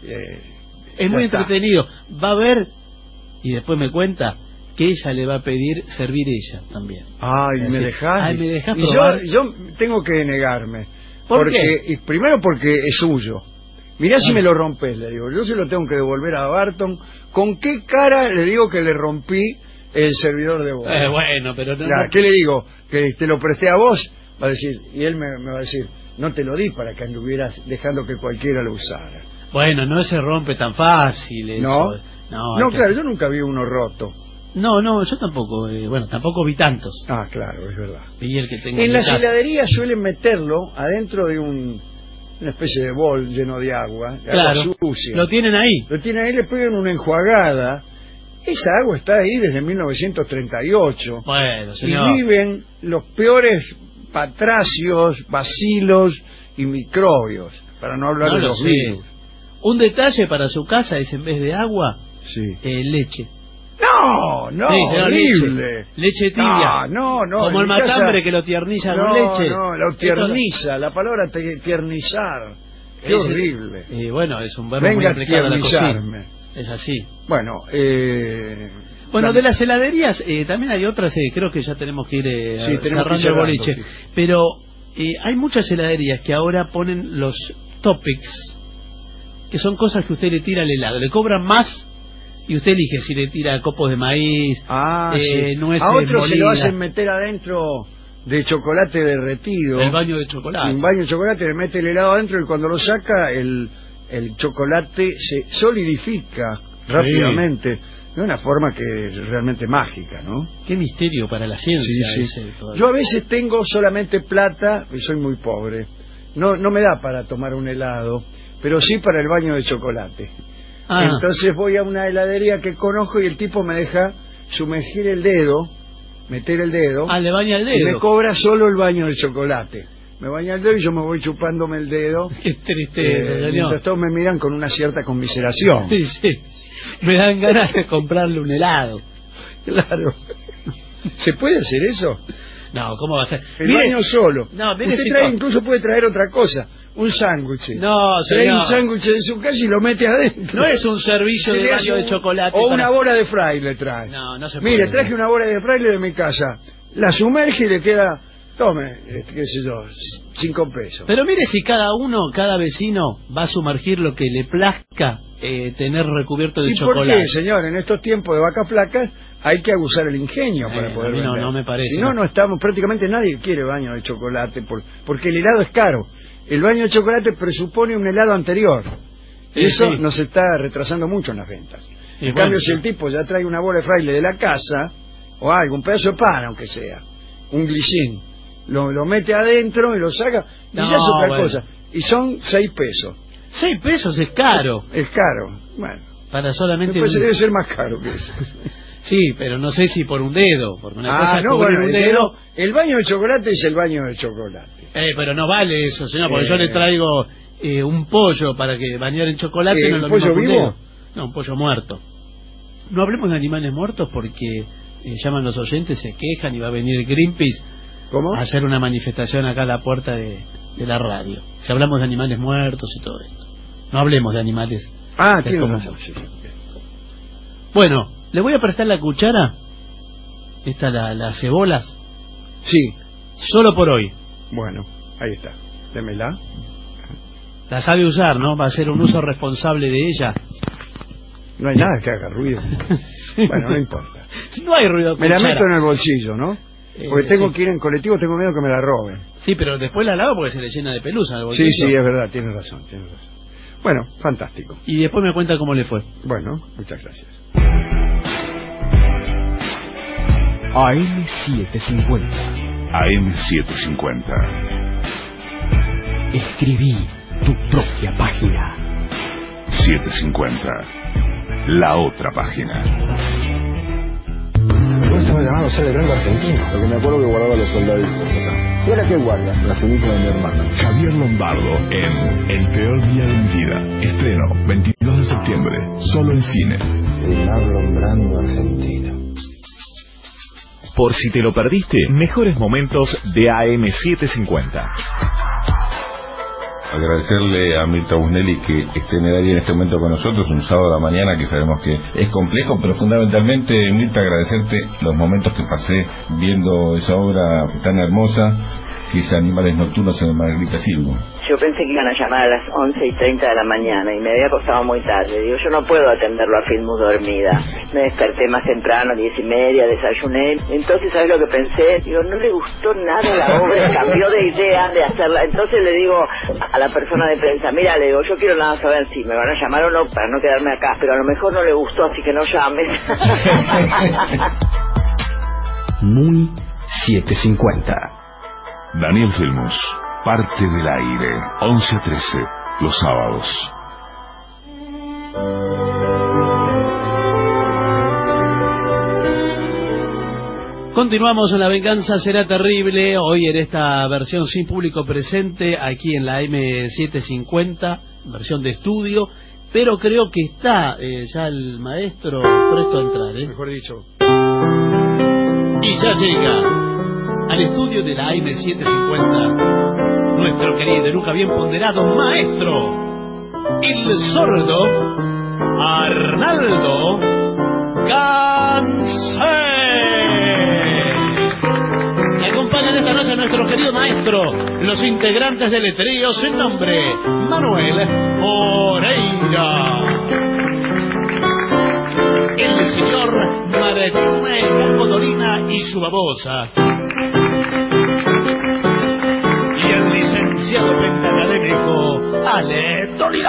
es muy entretenido. Va a ver, y después me cuenta, que ella le va a pedir servir ella también. ¿Me dejás? Me dejás probar. Yo tengo que negarme. ¿Por qué? Primero porque es suyo. Mirá si me lo rompes, le digo. Yo se lo tengo que devolver a Barton. ¿Con qué cara le digo que le rompí el servidor de bolas? Bueno, pero... ¿Qué le digo? ¿Que te lo presté a vos? Va a decir, y él me va a decir, no te lo di para que anduvieras dejando que cualquiera lo usara. Bueno, no se rompe tan fácil eso. No, claro, yo nunca vi uno roto. No, yo tampoco, tampoco vi tantos. Claro, es verdad. Vi el que tengo en las heladerías suelen meterlo adentro de una especie de bol lleno de agua, claro, agua sucia. Lo tienen ahí. Le pegan una enjuagada. Esa agua está ahí desde 1938. Bueno, señor. Y viven los peores patracios, bacilos y microbios, para no hablar de los virus. Un detalle para su casa es, en vez de agua, leche. No, sí, horrible. Leche tibia. No. Como el matambre que lo tierniza con leche. No, lo tierniza, la palabra tiernizar. Qué horrible. Y bueno, es un verbo muy aplicado a la cocina. Es así. Bueno, de las heladerías, también hay otras, creo que ya tenemos que ir cerrando el boliche. Sí. Pero hay muchas heladerías que ahora ponen los topics, que son cosas que usted le tira al helado. Le cobran más y usted elige si le tira copos de maíz, nueces a otros molidas. Se lo hacen meter adentro de chocolate derretido. El baño de chocolate. Un baño de chocolate, le mete el helado adentro y cuando lo saca el chocolate se solidifica rápidamente de una forma que es realmente mágica, ¿no? Qué misterio para la ciencia. Sí. Yo a veces tengo solamente plata y soy muy pobre. No me da para tomar un helado, pero sí para el baño de chocolate. Entonces voy a una heladería que conozco y el tipo me deja sumergir el dedo, meter el dedo. Le baña el dedo. Y me cobra solo el baño de chocolate. Me baña el dedo y yo me voy chupándome el dedo. Qué tristeza, señor. Mientras todos me miran con una cierta conmiseración. Sí. Me dan ganas de comprarle un helado. Claro. ¿Se puede hacer eso? No, ¿cómo va a ser? El baño solo. No, usted incluso puede traer otra cosa, un sándwich. No, señor. Trae un sándwich de su casa y lo mete adentro. No es un servicio de baño de chocolate. O una bola de fraile trae. No se puede. Mire, traje una bola de fraile de mi casa. La sumerge y le queda, tome, qué sé yo, 5 pesos. Pero mire si cada vecino va a sumergir lo que le plazca tener recubierto de chocolate. ¿Por qué, señor? En estos tiempos de vacas flacas hay que abusar el ingenio para poder vender. No me parece. Si no estamos, prácticamente nadie quiere baño de chocolate porque el helado es caro. El baño de chocolate presupone un helado anterior. Y eso nos está retrasando mucho en las ventas. En cambio, si el tipo ya trae una bola de fraile de la casa, o algo, un pedazo de pan, aunque sea, un glicín, lo mete adentro y lo saca, y ya es otra cosa. Y son 6 pesos. 6 pesos es caro. Es caro, bueno. Para solamente... Después debe ser más caro que eso. Sí, pero no sé si por un dedo, porque una cosa es cubrir un dedo. El baño de chocolate es el baño de chocolate. Pero no vale eso, señor, porque yo le traigo un pollo para que bañar en chocolate, no es lo mismo que un dedo. No, un pollo muerto. No hablemos de animales muertos porque llaman los oyentes, se quejan y va a venir Greenpeace a hacer una manifestación acá a la puerta de la radio. Si hablamos de animales muertos y todo esto. No hablemos de animales. Tiene razón. Bueno, ¿le voy a prestar la cuchara? Las cebolas. Sí. Solo por hoy. Bueno, ahí está. Démela. La sabe usar, ¿no? Va a ser un uso responsable de ella. No hay nada que haga ruido. Bueno, no importa. No hay ruido. Me la meto en el bolsillo, ¿no? Porque tengo que ir en colectivo, tengo miedo que me la roben. Sí, pero después la lavo porque se le llena de pelusa el bolsillo. Sí, es verdad, tiene razón. Bueno, fantástico. Y después me cuenta cómo le fue. Bueno, muchas gracias. AM750. AM750. Escribí tu propia página. 750. La otra página. ¿Cómo estaba llamando ser el rango argentino? Porque me acuerdo que guardaba los soldaditos acá. ¿Y ahora qué guarda? La ceniza de mi hermana. Javier Lombardo en El peor día de mi vida. Estreno 22 de septiembre. Solo en cine. El Marlon Brando argentino. Por si te lo perdiste, mejores momentos de AM750. Agradecerle a Mirta Busnelli que esté en el aire en este momento con nosotros, un sábado a la mañana que sabemos que es complejo, pero fundamentalmente, Mirta, agradecerte los momentos que pasé viendo esa obra tan hermosa que es Animales Nocturnos en Margarita Silva. Yo pensé que iban a llamar a las 11:30 de la mañana y me había acostado muy tarde. Digo, yo no puedo atenderlo a Filmus dormida. Me desperté más temprano, 10:30, desayuné. Entonces, ¿sabes lo que pensé? Digo, no le gustó nada la obra, cambió de idea de hacerla. Entonces le digo a la persona de prensa, mira, le digo, yo quiero nada saber si me van a llamar o no para no quedarme acá, pero a lo mejor no le gustó, así que no llames. Muy 750. Daniel Filmus, parte del aire. 11 a 13, los sábados. Continuamos en La Venganza Será Terrible, hoy en esta versión sin público presente, aquí en la M750, versión de estudio, pero creo que está ya el maestro presto a entrar. Mejor dicho. Y ya llega al estudio de la M750, nuestro querido y nunca bien ponderado maestro, el sordo Arnaldo Gansé. Acompañan esta noche a nuestro querido maestro, los integrantes del trío sin nombre, Manuel Moreira, el señor Martín Dolina y su babosa, y el licenciado pentacadémico Ale Dolina.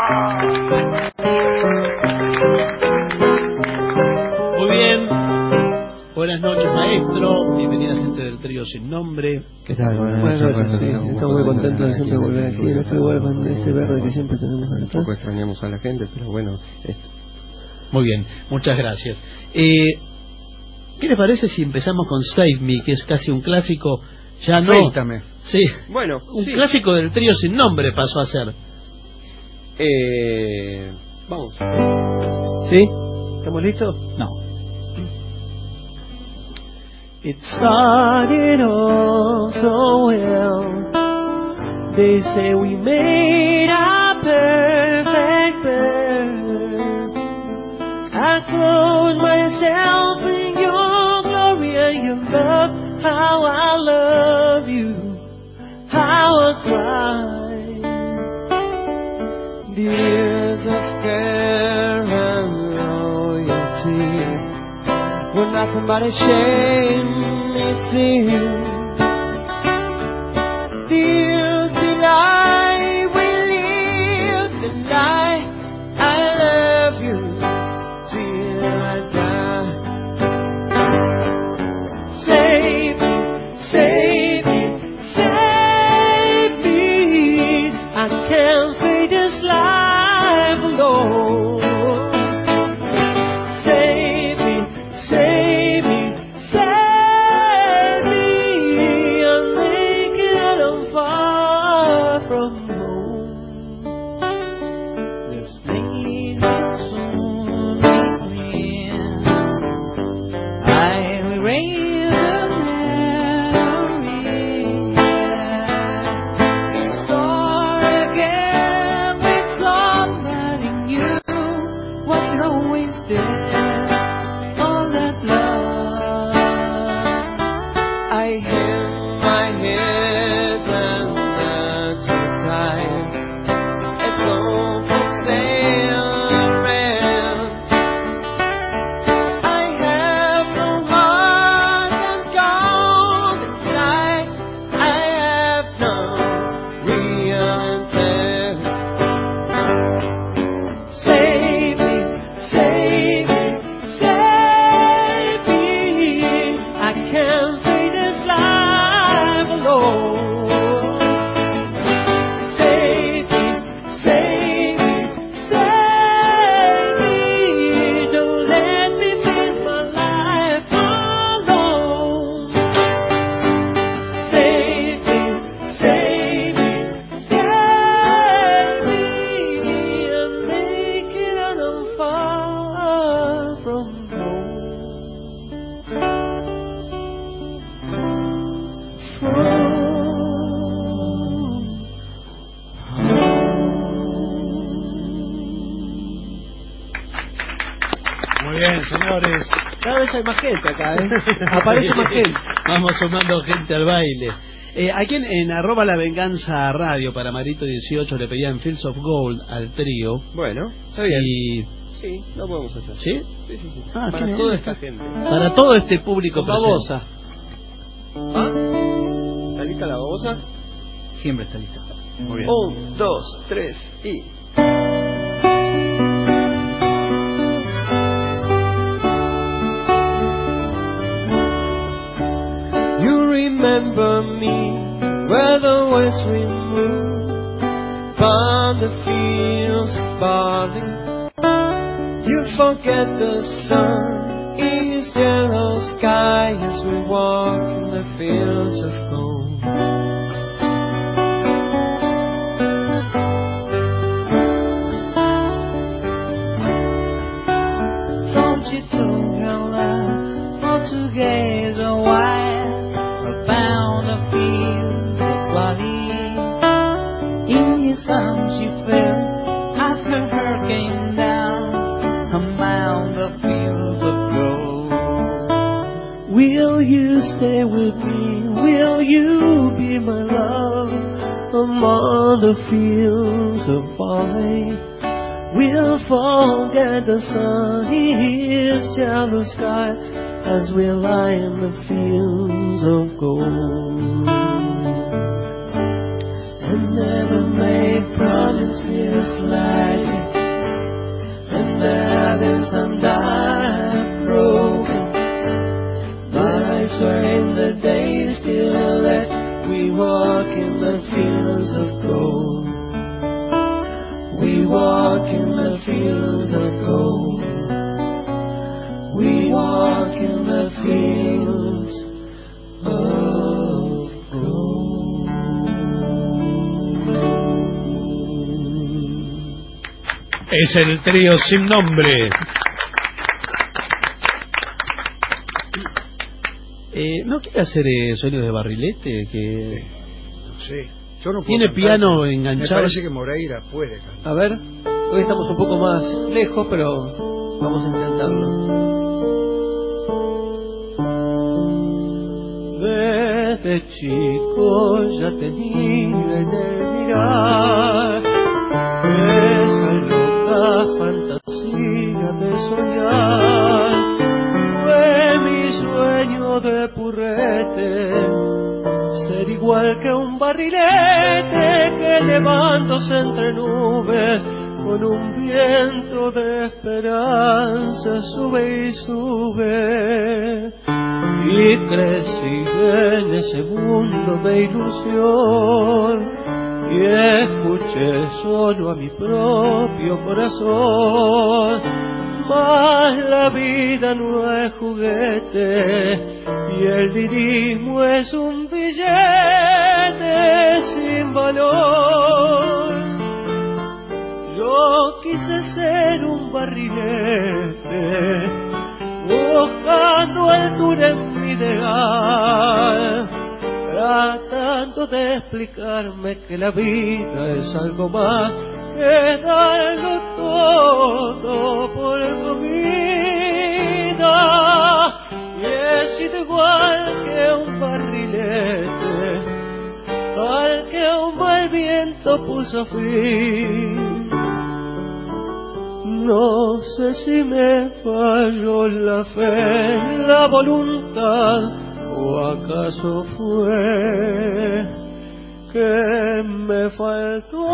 Muy bien. Buenas noches, maestro. Bienvenida, gente del trío sin nombre. ¿Qué tal? Buenas noches. Sí, estamos muy contentos de siempre volver aquí en este lugar, en este verde que siempre tenemos acá. Un poco extrañamos a la gente, pero bueno. Muy bien, muchas gracias. ¿Qué les parece si empezamos con Save Me, que es casi un clásico? Ya no. Cuéntame. Sí. Bueno, un clásico del trío sin nombre pasó a ser. Vamos. ¿Sí? ¿Estamos listos? No. It started all so well. They say we made our perfect pair. I clothe myself in your glory and your love. How I love you, how I cry. The years of care and loyalty were nothing but a shame, it seems. The years that I will live, the lie, I love you till I die. Save me, save me, save me. I can't face this life alone. Hay más gente acá, aparece más gente. Vamos sumando gente al baile. Aquí en @ La Venganza Radio para Marito 18 le pedían Fields of Gold al trío. Bueno, está bien. Sí, lo podemos hacer. ¿Sí? Sí, sí, sí. Para toda esta gente. Para todo este público presente. Babosa. ¿Ah? ¿Está lista la babosa? Siempre está lista. Muy bien. 1, 2, 3 y... Remember me where the as we move upon the fields of barley. You forget the sun in his yellow sky as we walk in the fields of gold. Don't you turn around for to gaze a while around the fields of barley. In his arms you fell after her came down among the fields of gold. Will you stay with me? Will you be my love among the fields of barley? We'll forget the sun in his yellow sky as we lie in the fields of gold. And never make promises lightly, and that is undone, broken. But I swear in the days still that we walk in the fields of gold. We walk in the fields of gold. We walk in the fields of gold. Es el trío Sin Nombre. ¿No quiere hacer Sueños de Barrilete? Que no sé. Yo no puedo tiene cantar, piano enganchado. Me parece que Moreira puede cantar. A ver, hoy estamos un poco más lejos, pero vamos a intentarlo. Desde chico ya tenía en el mirar esa loca fantasía de soñar. Fue mi sueño de purrete, ser igual que un barrilete que levándose entre nubes con un viento de esperanza sube y sube. Y crecí en ese mundo de ilusión y escuché solo a mi propio corazón. Mas la vida no es juguete y el lirismo es un billete sin valor. Yo quise ser un barrilete buscando altura en mi ideal, tratando de explicarme que la vida es algo más que darlo todo por comida. Y he sido igual que un barrilete, tal que un mal viento puso fin. No sé si me falló la fe, la voluntad, o acaso fue que me faltó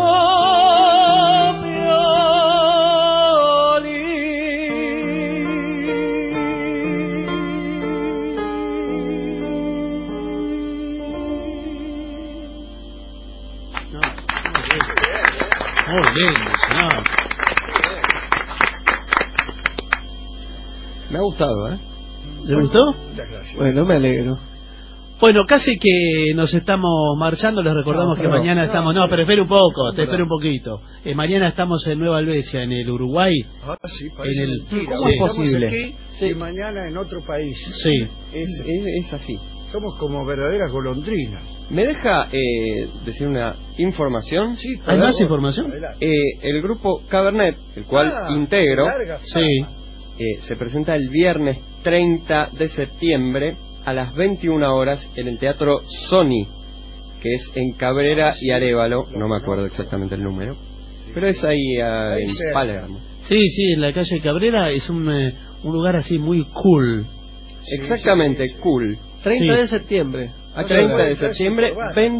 Me ha gustado, ¿eh? ¿Le gustó? Muchas gracias. Bueno, me alegro. Bueno, casi que nos estamos marchando. Les recordamos que mañana estamos... No, pero espera un poco, te espero un poquito. Mañana estamos en Nueva Albesia, en el Uruguay. Ah, sí, parece mentira. ¿Cómo es posible? Aquí, y mañana en otro país. Sí. Es así. Somos como verdaderas golondrinas. ¿Me deja decir una información? Sí, ¿Hay más información? El grupo Cabernet, el cual integro, se presenta el viernes 30 de septiembre a las 21 horas en el Teatro Sony, que es en Cabrera y Arévalo, no me acuerdo exactamente el número, pero es ahí en Palermo. Sí, en la calle Cabrera, es un lugar así muy cool. Exactamente, cool. 30 de septiembre. A 30 de septiembre,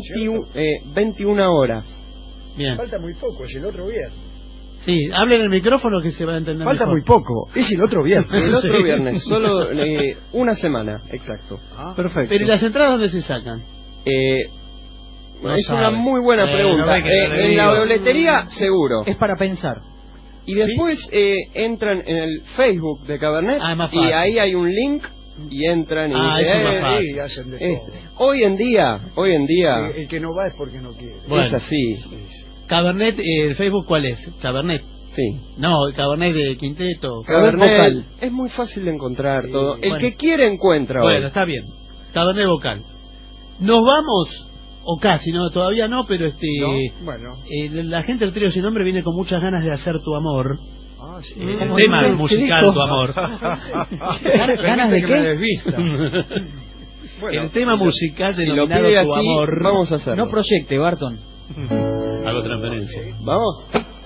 21 horas. Bien. Falta muy poco, es el otro viernes. Sí, hable en el micrófono que se va a entender Falta mejor. muy poco, es el otro viernes. El otro viernes, solo una semana, exacto. Perfecto. Pero ¿y las entradas dónde se sacan? Es una muy buena pregunta. En la boletería, seguro. Es para pensar. Y después entran en el Facebook de Cabernet y ahí hay un link y entran y hacen de todo. Hoy en día el que no va es porque no quiere. Bueno, es así. Cabernet, ¿el Facebook cuál es? Cabernet. Sí. No, Cabernet de Quinteto. Cabernet vocal. Es muy fácil de encontrar todo. El que quiere encuentra. Bueno, está bien. Cabernet vocal. Nos vamos, o casi, no, todavía no, pero bueno. La gente del Trío Sin Nombre viene con muchas ganas de hacer Tu Amor. Sí. El tema musical Tu Amor. ¿Ganas de qué? Bueno, el tema musical denominado Tu así, Amor. Vamos a hacerlo. No proyecte, Barton. Hago transferencia. Vamos.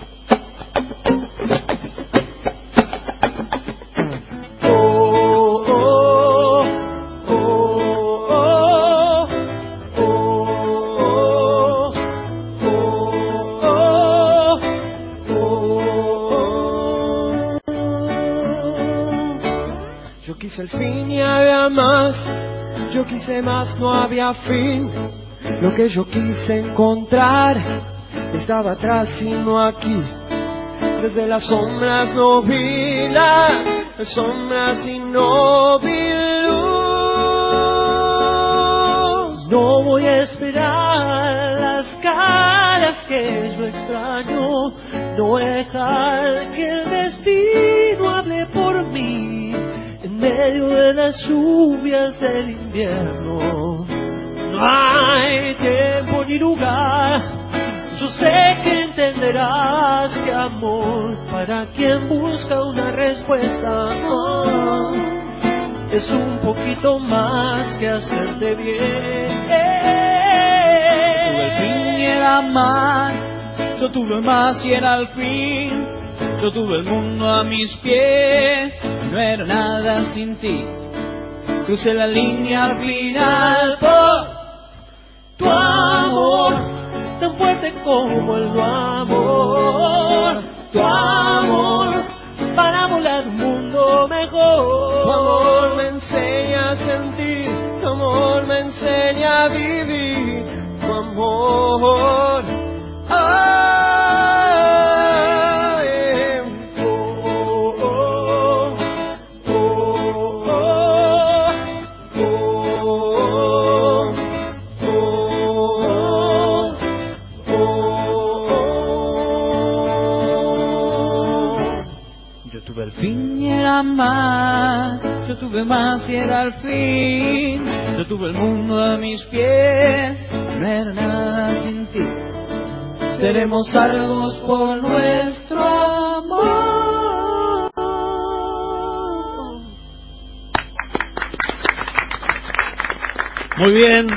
Yo quise el fin y había más. Yo quise más, no había fin. Lo que yo quise encontrar estaba atrás y no aquí. Desde las sombras no vi las sombras y no vi luz. No voy a esperar las caras que yo extraño. No voy a dejar que el destino hable por mí en medio de las lluvias del invierno. No hay tiempo ni lugar. Yo sé que entenderás que amor para quien busca una respuesta es un poquito más que hacerte bien. Tuve el fin y era más. Yo tuve más y era el fin. Yo tuve el mundo a mis pies. No era nada sin ti. Crucé la línea al final por tu amor, tan fuerte como el amor. Tu amor, para volar un mundo mejor. Tu amor me enseña a sentir. Tu amor me enseña a vivir. Tu amor. El fin y era más. Yo tuve más y era el fin. Yo tuve el mundo a mis pies. No era nada sin ti. Seremos salvos por nuestro amor. Muy bien.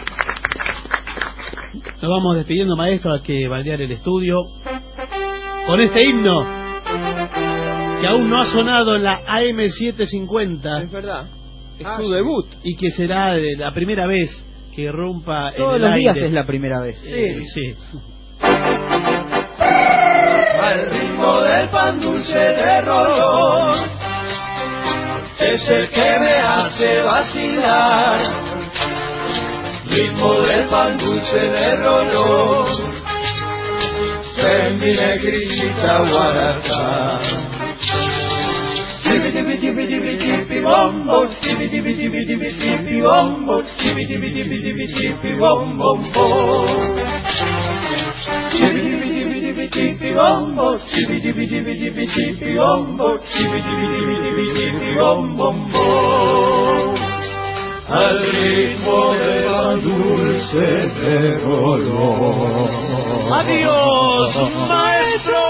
Nos vamos despidiendo, maestro, a que baldear el estudio con este himno que aún no ha sonado en la AM750. Es verdad. Es su debut. Y que será la primera vez que irrumpa todos en el los aire. días es la primera vez. Sí. Al ritmo del pan dulce de rolón, es el que me hace vacilar. Ritmo del pan dulce de rolón, en mi negrita guarata. Chibi chibi chibi chibi chibi bombo, chibi chibi chibi chibi chibi bombo, chibi chibi chibi chibi chibi bombo. Chibi chibi chibi chibi chibi bombo, chibi chibi chibi chibi chibi bombo, chibi chibi chibi chibi chibi bombo. Al ritmo de la dulce de rolón. Adiós, maestro.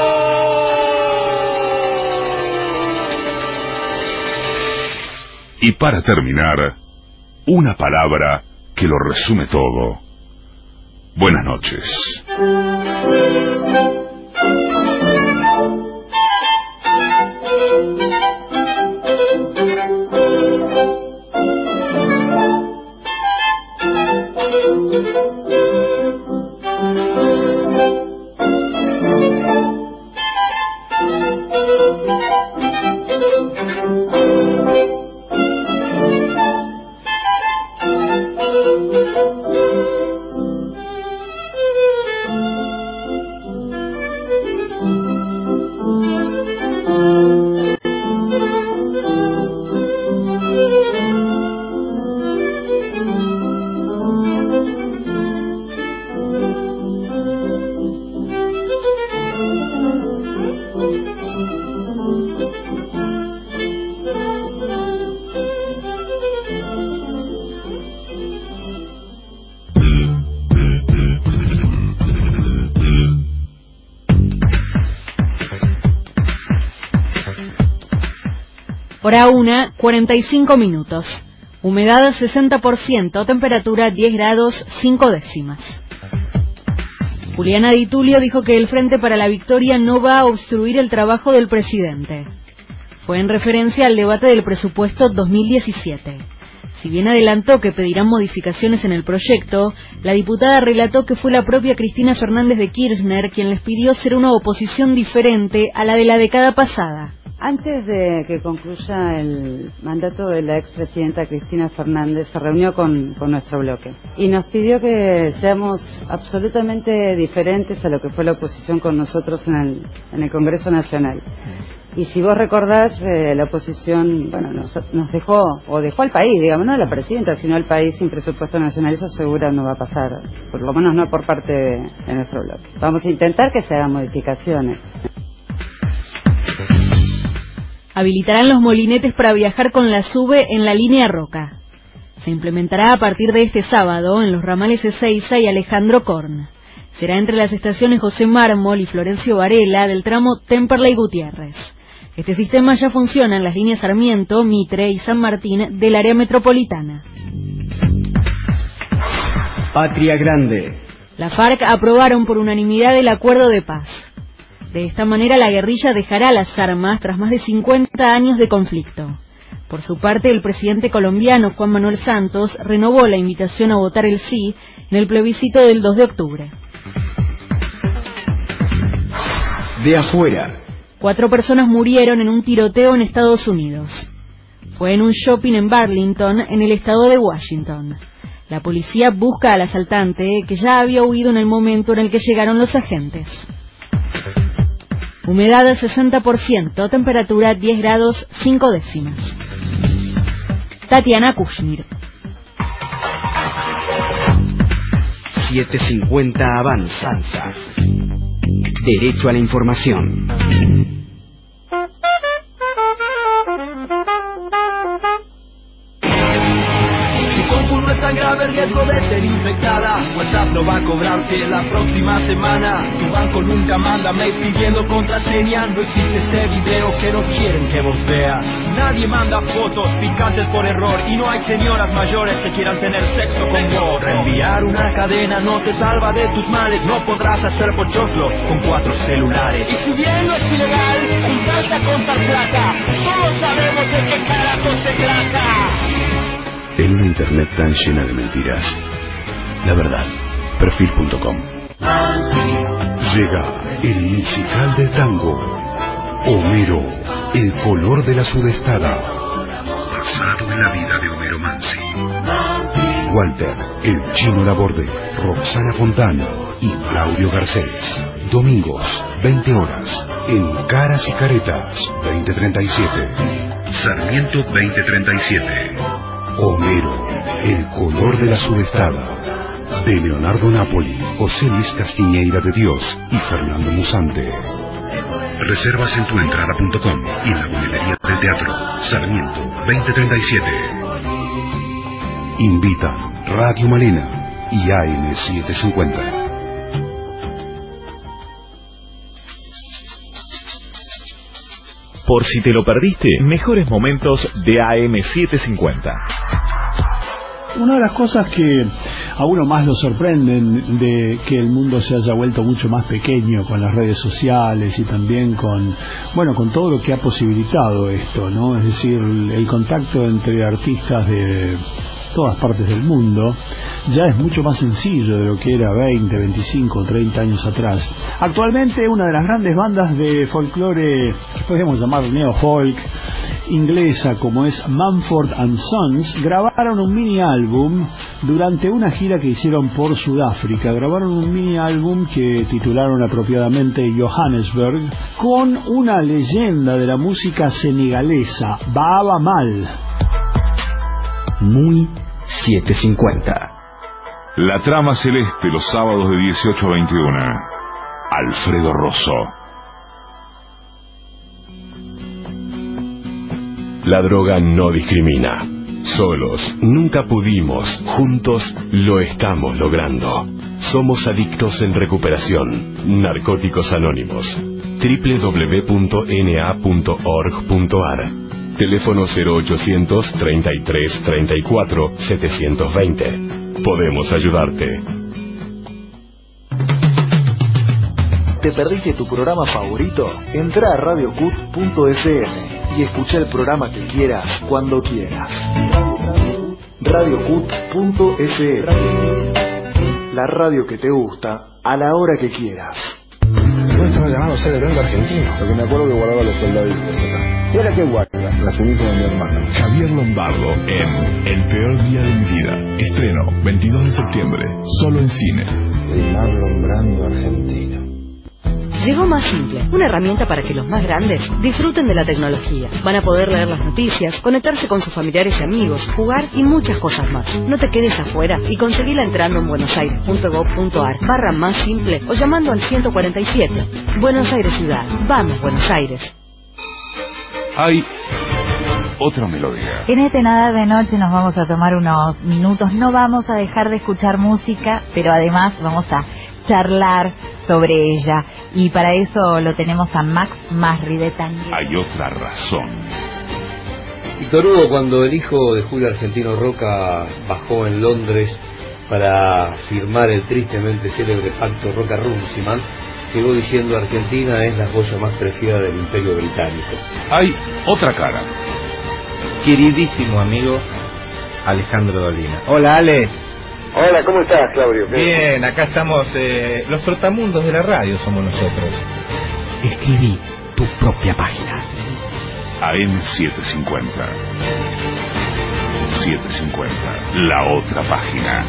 Y para terminar, una palabra que lo resume todo. Buenas noches. Hora 1:45. Humedad 60%, temperatura 10 grados 5 décimas. Juliana Di Tulio dijo que el Frente para la Victoria no va a obstruir el trabajo del presidente. Fue en referencia al debate del presupuesto 2017. Si bien adelantó que pedirán modificaciones en el proyecto, la diputada relató que fue la propia Cristina Fernández de Kirchner quien les pidió ser una oposición diferente a la de la década pasada. Antes de que concluya el mandato de la expresidenta Cristina Fernández, se reunió con nuestro bloque y nos pidió que seamos absolutamente diferentes a lo que fue la oposición con nosotros en el Congreso Nacional. Y si vos recordás, la oposición, bueno, nos dejó al país, digamos, no a la presidenta, sino al país sin presupuesto nacional. Eso seguro no va a pasar, por lo menos no por parte de nuestro bloque. Vamos a intentar que se hagan modificaciones. Habilitarán los molinetes para viajar con la SUBE en la línea Roca. Se implementará a partir de este sábado en los ramales Ezeiza y Alejandro Korn. Será entre las estaciones José Mármol y Florencio Varela del tramo Temperley-Gutiérrez. Este sistema ya funciona en las líneas Sarmiento, Mitre y San Martín del área metropolitana. Patria Grande. La FARC aprobaron por unanimidad el acuerdo de paz. De esta manera la guerrilla dejará las armas tras más de 50 años de conflicto. Por su parte, el presidente colombiano Juan Manuel Santos renovó la invitación a votar el sí en el plebiscito del 2 de octubre. De afuera. 4 personas murieron en un tiroteo en Estados Unidos. Fue en un shopping en Burlington, en el estado de Washington. La policía busca al asaltante, que ya había huido en el momento en el que llegaron los agentes. Humedad 60%, temperatura 10 grados 5 décimas. Tatiana Kushner. 750 avanza. Derecho a la información. No es tan grave el riesgo de ser infectada. WhatsApp no va a cobrarte la próxima semana. Tu banco nunca manda mails pidiendo contraseña. No existe ese video que no quieren que vos veas. Nadie manda fotos picantes por error. Y no hay señoras mayores que quieran tener sexo con vos. Reenviar una cadena no te salva de tus males. No podrás hacer pochoclo con 4 celulares. Y si bien no es ilegal juntarse a contar plata, todos sabemos de qué carajo se trata. En una internet tan llena de mentiras. La verdad. Perfil.com. Llega el musical de tango. Homero, el color de la sudestada. Basado en la vida de Homero Mansi. Walter, el chino Laborde, Roxana Fontana y Claudio Garcés. Domingos, 20 horas, en Caras y Caretas, 2037. Sarmiento 2037. Homero, el color de la sudestada, de Leonardo Napoli, José Luis Castiñeira de Dios y Fernando Musante. Reservas en tuentrada.com y en la boletería del teatro Sarmiento 2037. Invitan Radio Malena y AM750. Por si te lo perdiste, mejores momentos de AM750. Una de las cosas que a uno más lo sorprenden de que el mundo se haya vuelto mucho más pequeño con las redes sociales y también con todo lo que ha posibilitado esto, ¿no? Es decir, el contacto entre artistas de todas partes del mundo ya es mucho más sencillo de lo que era 20, 25, 30 años atrás. Actualmente una de las grandes bandas de folclore, que podríamos llamar neo-folk, inglesa, como es Mumford & Sons, grabaron un mini álbum durante una gira que hicieron por Sudáfrica. Grabaron un mini álbum que titularon apropiadamente Johannesburg, con una leyenda de la música senegalesa, Baaba Mal. Muy 750. La trama celeste, los sábados de 18 a 21. Alfredo Rosso. La droga no discrimina. Solos nunca pudimos, juntos lo estamos logrando. Somos adictos en recuperación. Narcóticos Anónimos. www.na.org.ar. Teléfono 0800 33 34 720. Podemos ayudarte. ¿Te perdiste tu programa favorito? Entrá a radiocut.fm y escucha el programa que quieras, cuando quieras. radiocut.fm, la radio que te gusta, a la hora que quieras. Nuestro llamado ser el argentino, porque me acuerdo que guardaba los soldaditos acá. ¿Y ahora qué guarda? La ceniza de mi hermano. Javier Lombardo en El peor día de mi vida. Estreno 22 de septiembre, solo en cine. El Marlon Brando argentino. Llegó Más Simple, una herramienta para que los más grandes disfruten de la tecnología. Van a poder leer las noticias, conectarse con sus familiares y amigos, jugar y muchas cosas más. No te quedes afuera y conseguila entrando en buenosaires.gov.ar/más simple o llamando al 147. Buenos Aires Ciudad. Vamos, Buenos Aires. Hay otra melodía. En este Nada de Noche nos vamos a tomar unos minutos. No vamos a dejar de escuchar música, pero además vamos a charlar sobre ella, y para eso lo tenemos a Max Masri de Tanguera. Hay otra razón. Víctor Hugo, cuando el hijo de Julio Argentino Roca bajó en Londres para firmar el tristemente célebre pacto Roca-Runciman, llegó diciendo: Argentina es la joya más preciada del Imperio Británico. Hay otra cara. Queridísimo amigo Alejandro Dolina. Hola, Ale. Hola, ¿cómo estás, Claudio? Bien, acá estamos, los trotamundos de la radio somos nosotros. Escribí tu propia página. AM750. 750, la otra página.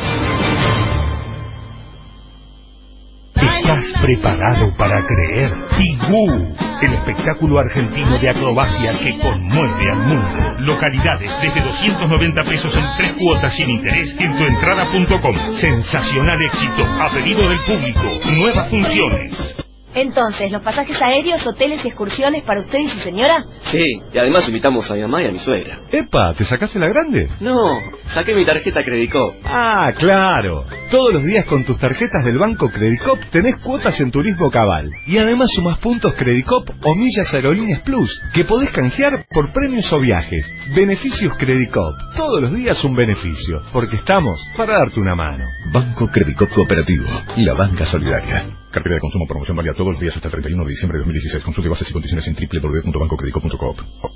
¿Estás preparado para creer? Tigú, el espectáculo argentino de acrobacia que conmueve al mundo. Localidades desde 290 pesos en 3 cuotas sin interés en tuentrada.com. Sensacional éxito, a pedido del público. Nuevas funciones. Entonces, ¿los pasajes aéreos, hoteles y excursiones para usted y su señora? Sí, y además invitamos a mi mamá y a mi suegra. ¡Epa! ¿Te sacaste la grande? No, saqué mi tarjeta Credicop. Ah, claro. Todos los días con tus tarjetas del banco Credicop tenés cuotas en turismo cabal. Y además sumás puntos Credicop o millas Aerolíneas Plus, que podés canjear por premios o viajes. Beneficios Credicop. Todos los días un beneficio, porque estamos para darte una mano. Banco Credicop Cooperativo, la banca solidaria. Cartera de consumo, promoción válida todos los días hasta el 31 de diciembre de 2016. Consulte bases y condiciones en www.bancocredicop.coop.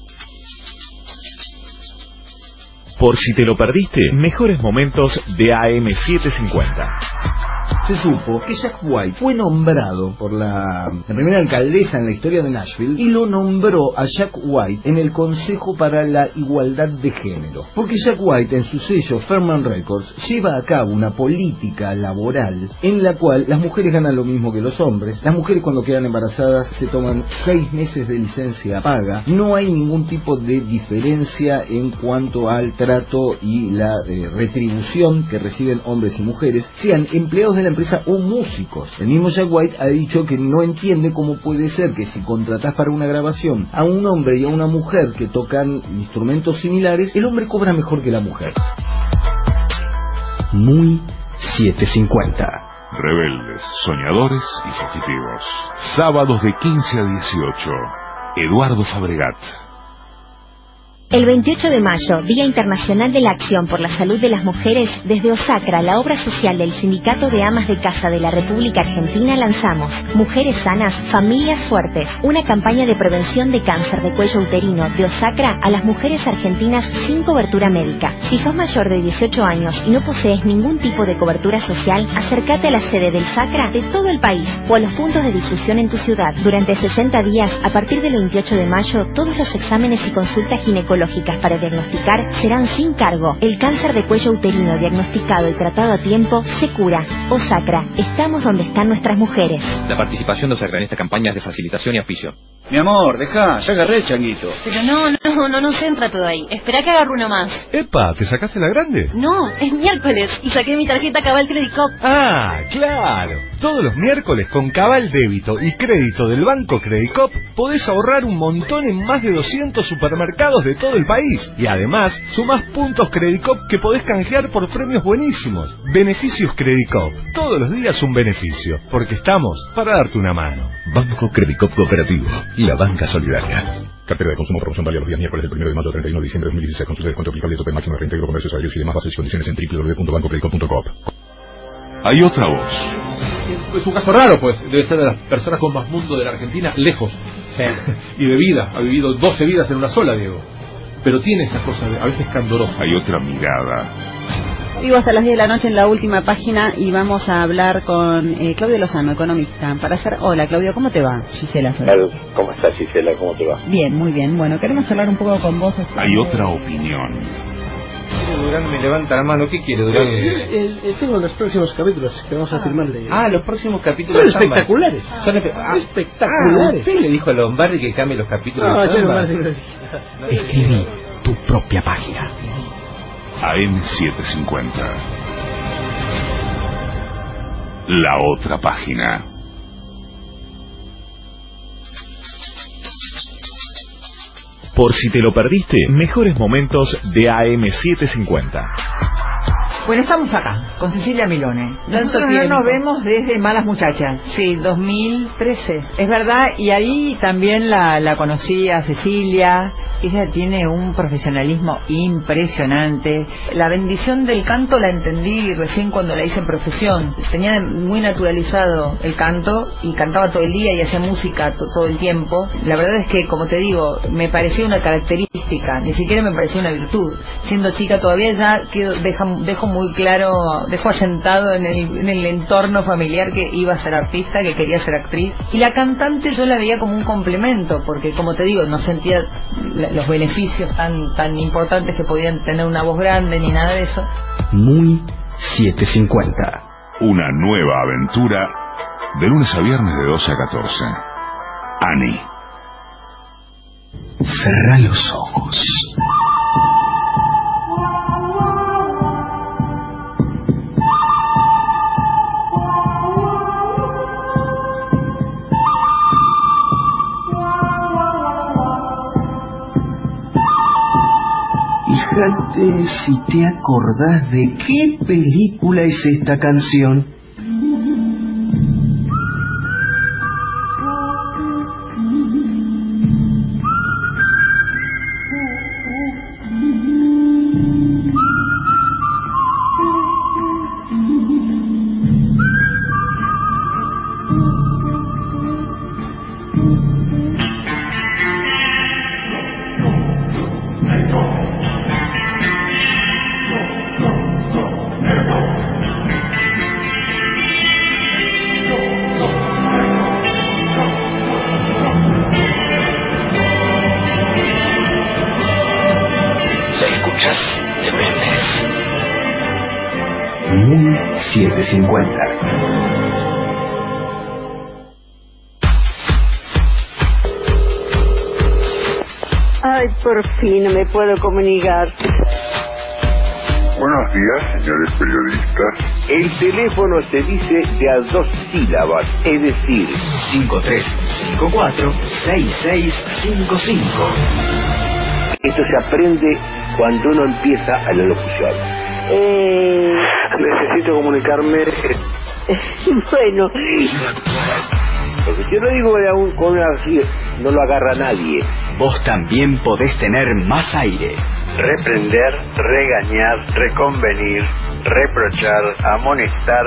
Por si te lo perdiste, mejores momentos de AM750. Se supo que Jack White fue nombrado por la primera alcaldesa en la historia de Nashville y lo nombró a Jack White en el Consejo para la Igualdad de Género. Porque Jack White en su sello Fairman Records lleva a cabo una política laboral en la cual las mujeres ganan lo mismo que los hombres. Las mujeres cuando quedan embarazadas se toman 6 meses de licencia paga. No hay ningún tipo de diferencia en cuanto al trato y la retribución que reciben hombres y mujeres, sean empleados de la empresa o músicos. El mismo Jack White ha dicho que no entiende cómo puede ser que si contratás para una grabación a un hombre y a una mujer que tocan instrumentos similares, el hombre cobra mejor que la mujer. Muy 750. Rebeldes, soñadores y fugitivos. Sábados de 15 a 18. Eduardo Fabregat. El 28 de mayo, Día Internacional de la Acción por la Salud de las Mujeres, desde Osacra, la obra social del Sindicato de Amas de Casa de la República Argentina, lanzamos Mujeres Sanas, Familias Fuertes, una campaña de prevención de cáncer de cuello uterino de Osacra a las mujeres argentinas sin cobertura médica. Si sos mayor de 18 años y no posees ningún tipo de cobertura social, acércate a la sede del SACRA de todo el país o a los puntos de difusión en tu ciudad. Durante 60 días, a partir del 28 de mayo, todos los exámenes y consultas ginecológicas para diagnosticar serán sin cargo. El cáncer de cuello uterino diagnosticado y tratado a tiempo se cura. Osacra, estamos donde están nuestras mujeres. La participación de Osacra en esta campaña es de facilitación y auspicio. Mi amor, deja, ya agarré el changuito. Pero no se entra todo ahí. Espera que agarre uno más. ¡Epa! ¿Te sacaste la grande? No, es miércoles y saqué mi tarjeta Cabal Credicop. Ah, claro. Todos los miércoles con Cabal Débito y Crédito del Banco Credicop podés ahorrar un montón en más de 200 supermercados de todo el país. Y además, sumás puntos Credicop que podés canjear por premios buenísimos. Beneficios Credicop. Todos los días un beneficio, porque estamos para darte una mano. Banco Credicop Cooperativo, la banca solidaria. Cartera de consumo, promoción válida los días miércoles del 1 de mayo al 31 de diciembre de 2016. Consulta de descuento aplicable, tope máximo de reintegro, comercios, salarios y demás bases y condiciones en www.bancocredico.com. Hay otra voz. Es un caso raro, pues. Debe ser de las personas con más mundo de la Argentina, lejos. Sí. Y de vida. Ha vivido 12 vidas en una sola, Diego. Pero tiene esas cosas, a veces candorosas. Hay otra mirada. Digo, hasta las 10 de la noche en la última página y vamos a hablar con Claudio Lozano, economista. Para hacer... Hola, Claudio, ¿cómo te va? Gisela. ¿Cómo estás, Gisela? ¿Cómo te va? Bien, muy bien. Bueno, queremos hablar un poco con vos. Hay otra opinión. Durán me levanta la mano. ¿Qué quiere, Durán? Tengo los próximos capítulos que vamos a firmarle. Los próximos capítulos son espectaculares. Son espectaculares. ¿Usted le dijo a Lombardi que cambie los capítulos? No, yo Lombardi no. Escribí tu propia página. AM750. La otra página. Por si te lo perdiste, mejores momentos de AM750. Bueno, estamos acá, con Cecilia Milone. Nosotros no nos vemos desde Malas Muchachas. Sí, 2013. Es verdad, y ahí también la conocí a Cecilia. Ella tiene un profesionalismo impresionante. La bendición del canto la entendí recién cuando la hice en profesión. Tenía muy naturalizado el canto y cantaba todo el día y hacía música todo el tiempo. La verdad es que, como te digo, me parecía una característica, ni siquiera me parecía una virtud. Siendo chica todavía ya dejo muy claro, dejo asentado en el entorno familiar que iba a ser artista, que quería ser actriz. Y la cantante yo la veía como un complemento, porque, como te digo, no sentía los beneficios tan importantes que podían tener una voz grande ni nada de eso. Muy 750. Una nueva aventura de lunes a viernes de 12 a 14. Ani. Cerrá los ojos. Fíjate si te acordás de qué película es esta canción. Muy 750. Ay, por fin me puedo comunicar. Buenos días, señores periodistas. El teléfono se dice de a 2 sílabas, es decir, 5354-6655. Esto se aprende cuando uno empieza a la locución. Necesito comunicarme. Bueno, porque si yo lo digo con una así, no lo agarra nadie. Vos también podés tener más aire. Reprender, regañar, reconvenir, reprochar, amonestar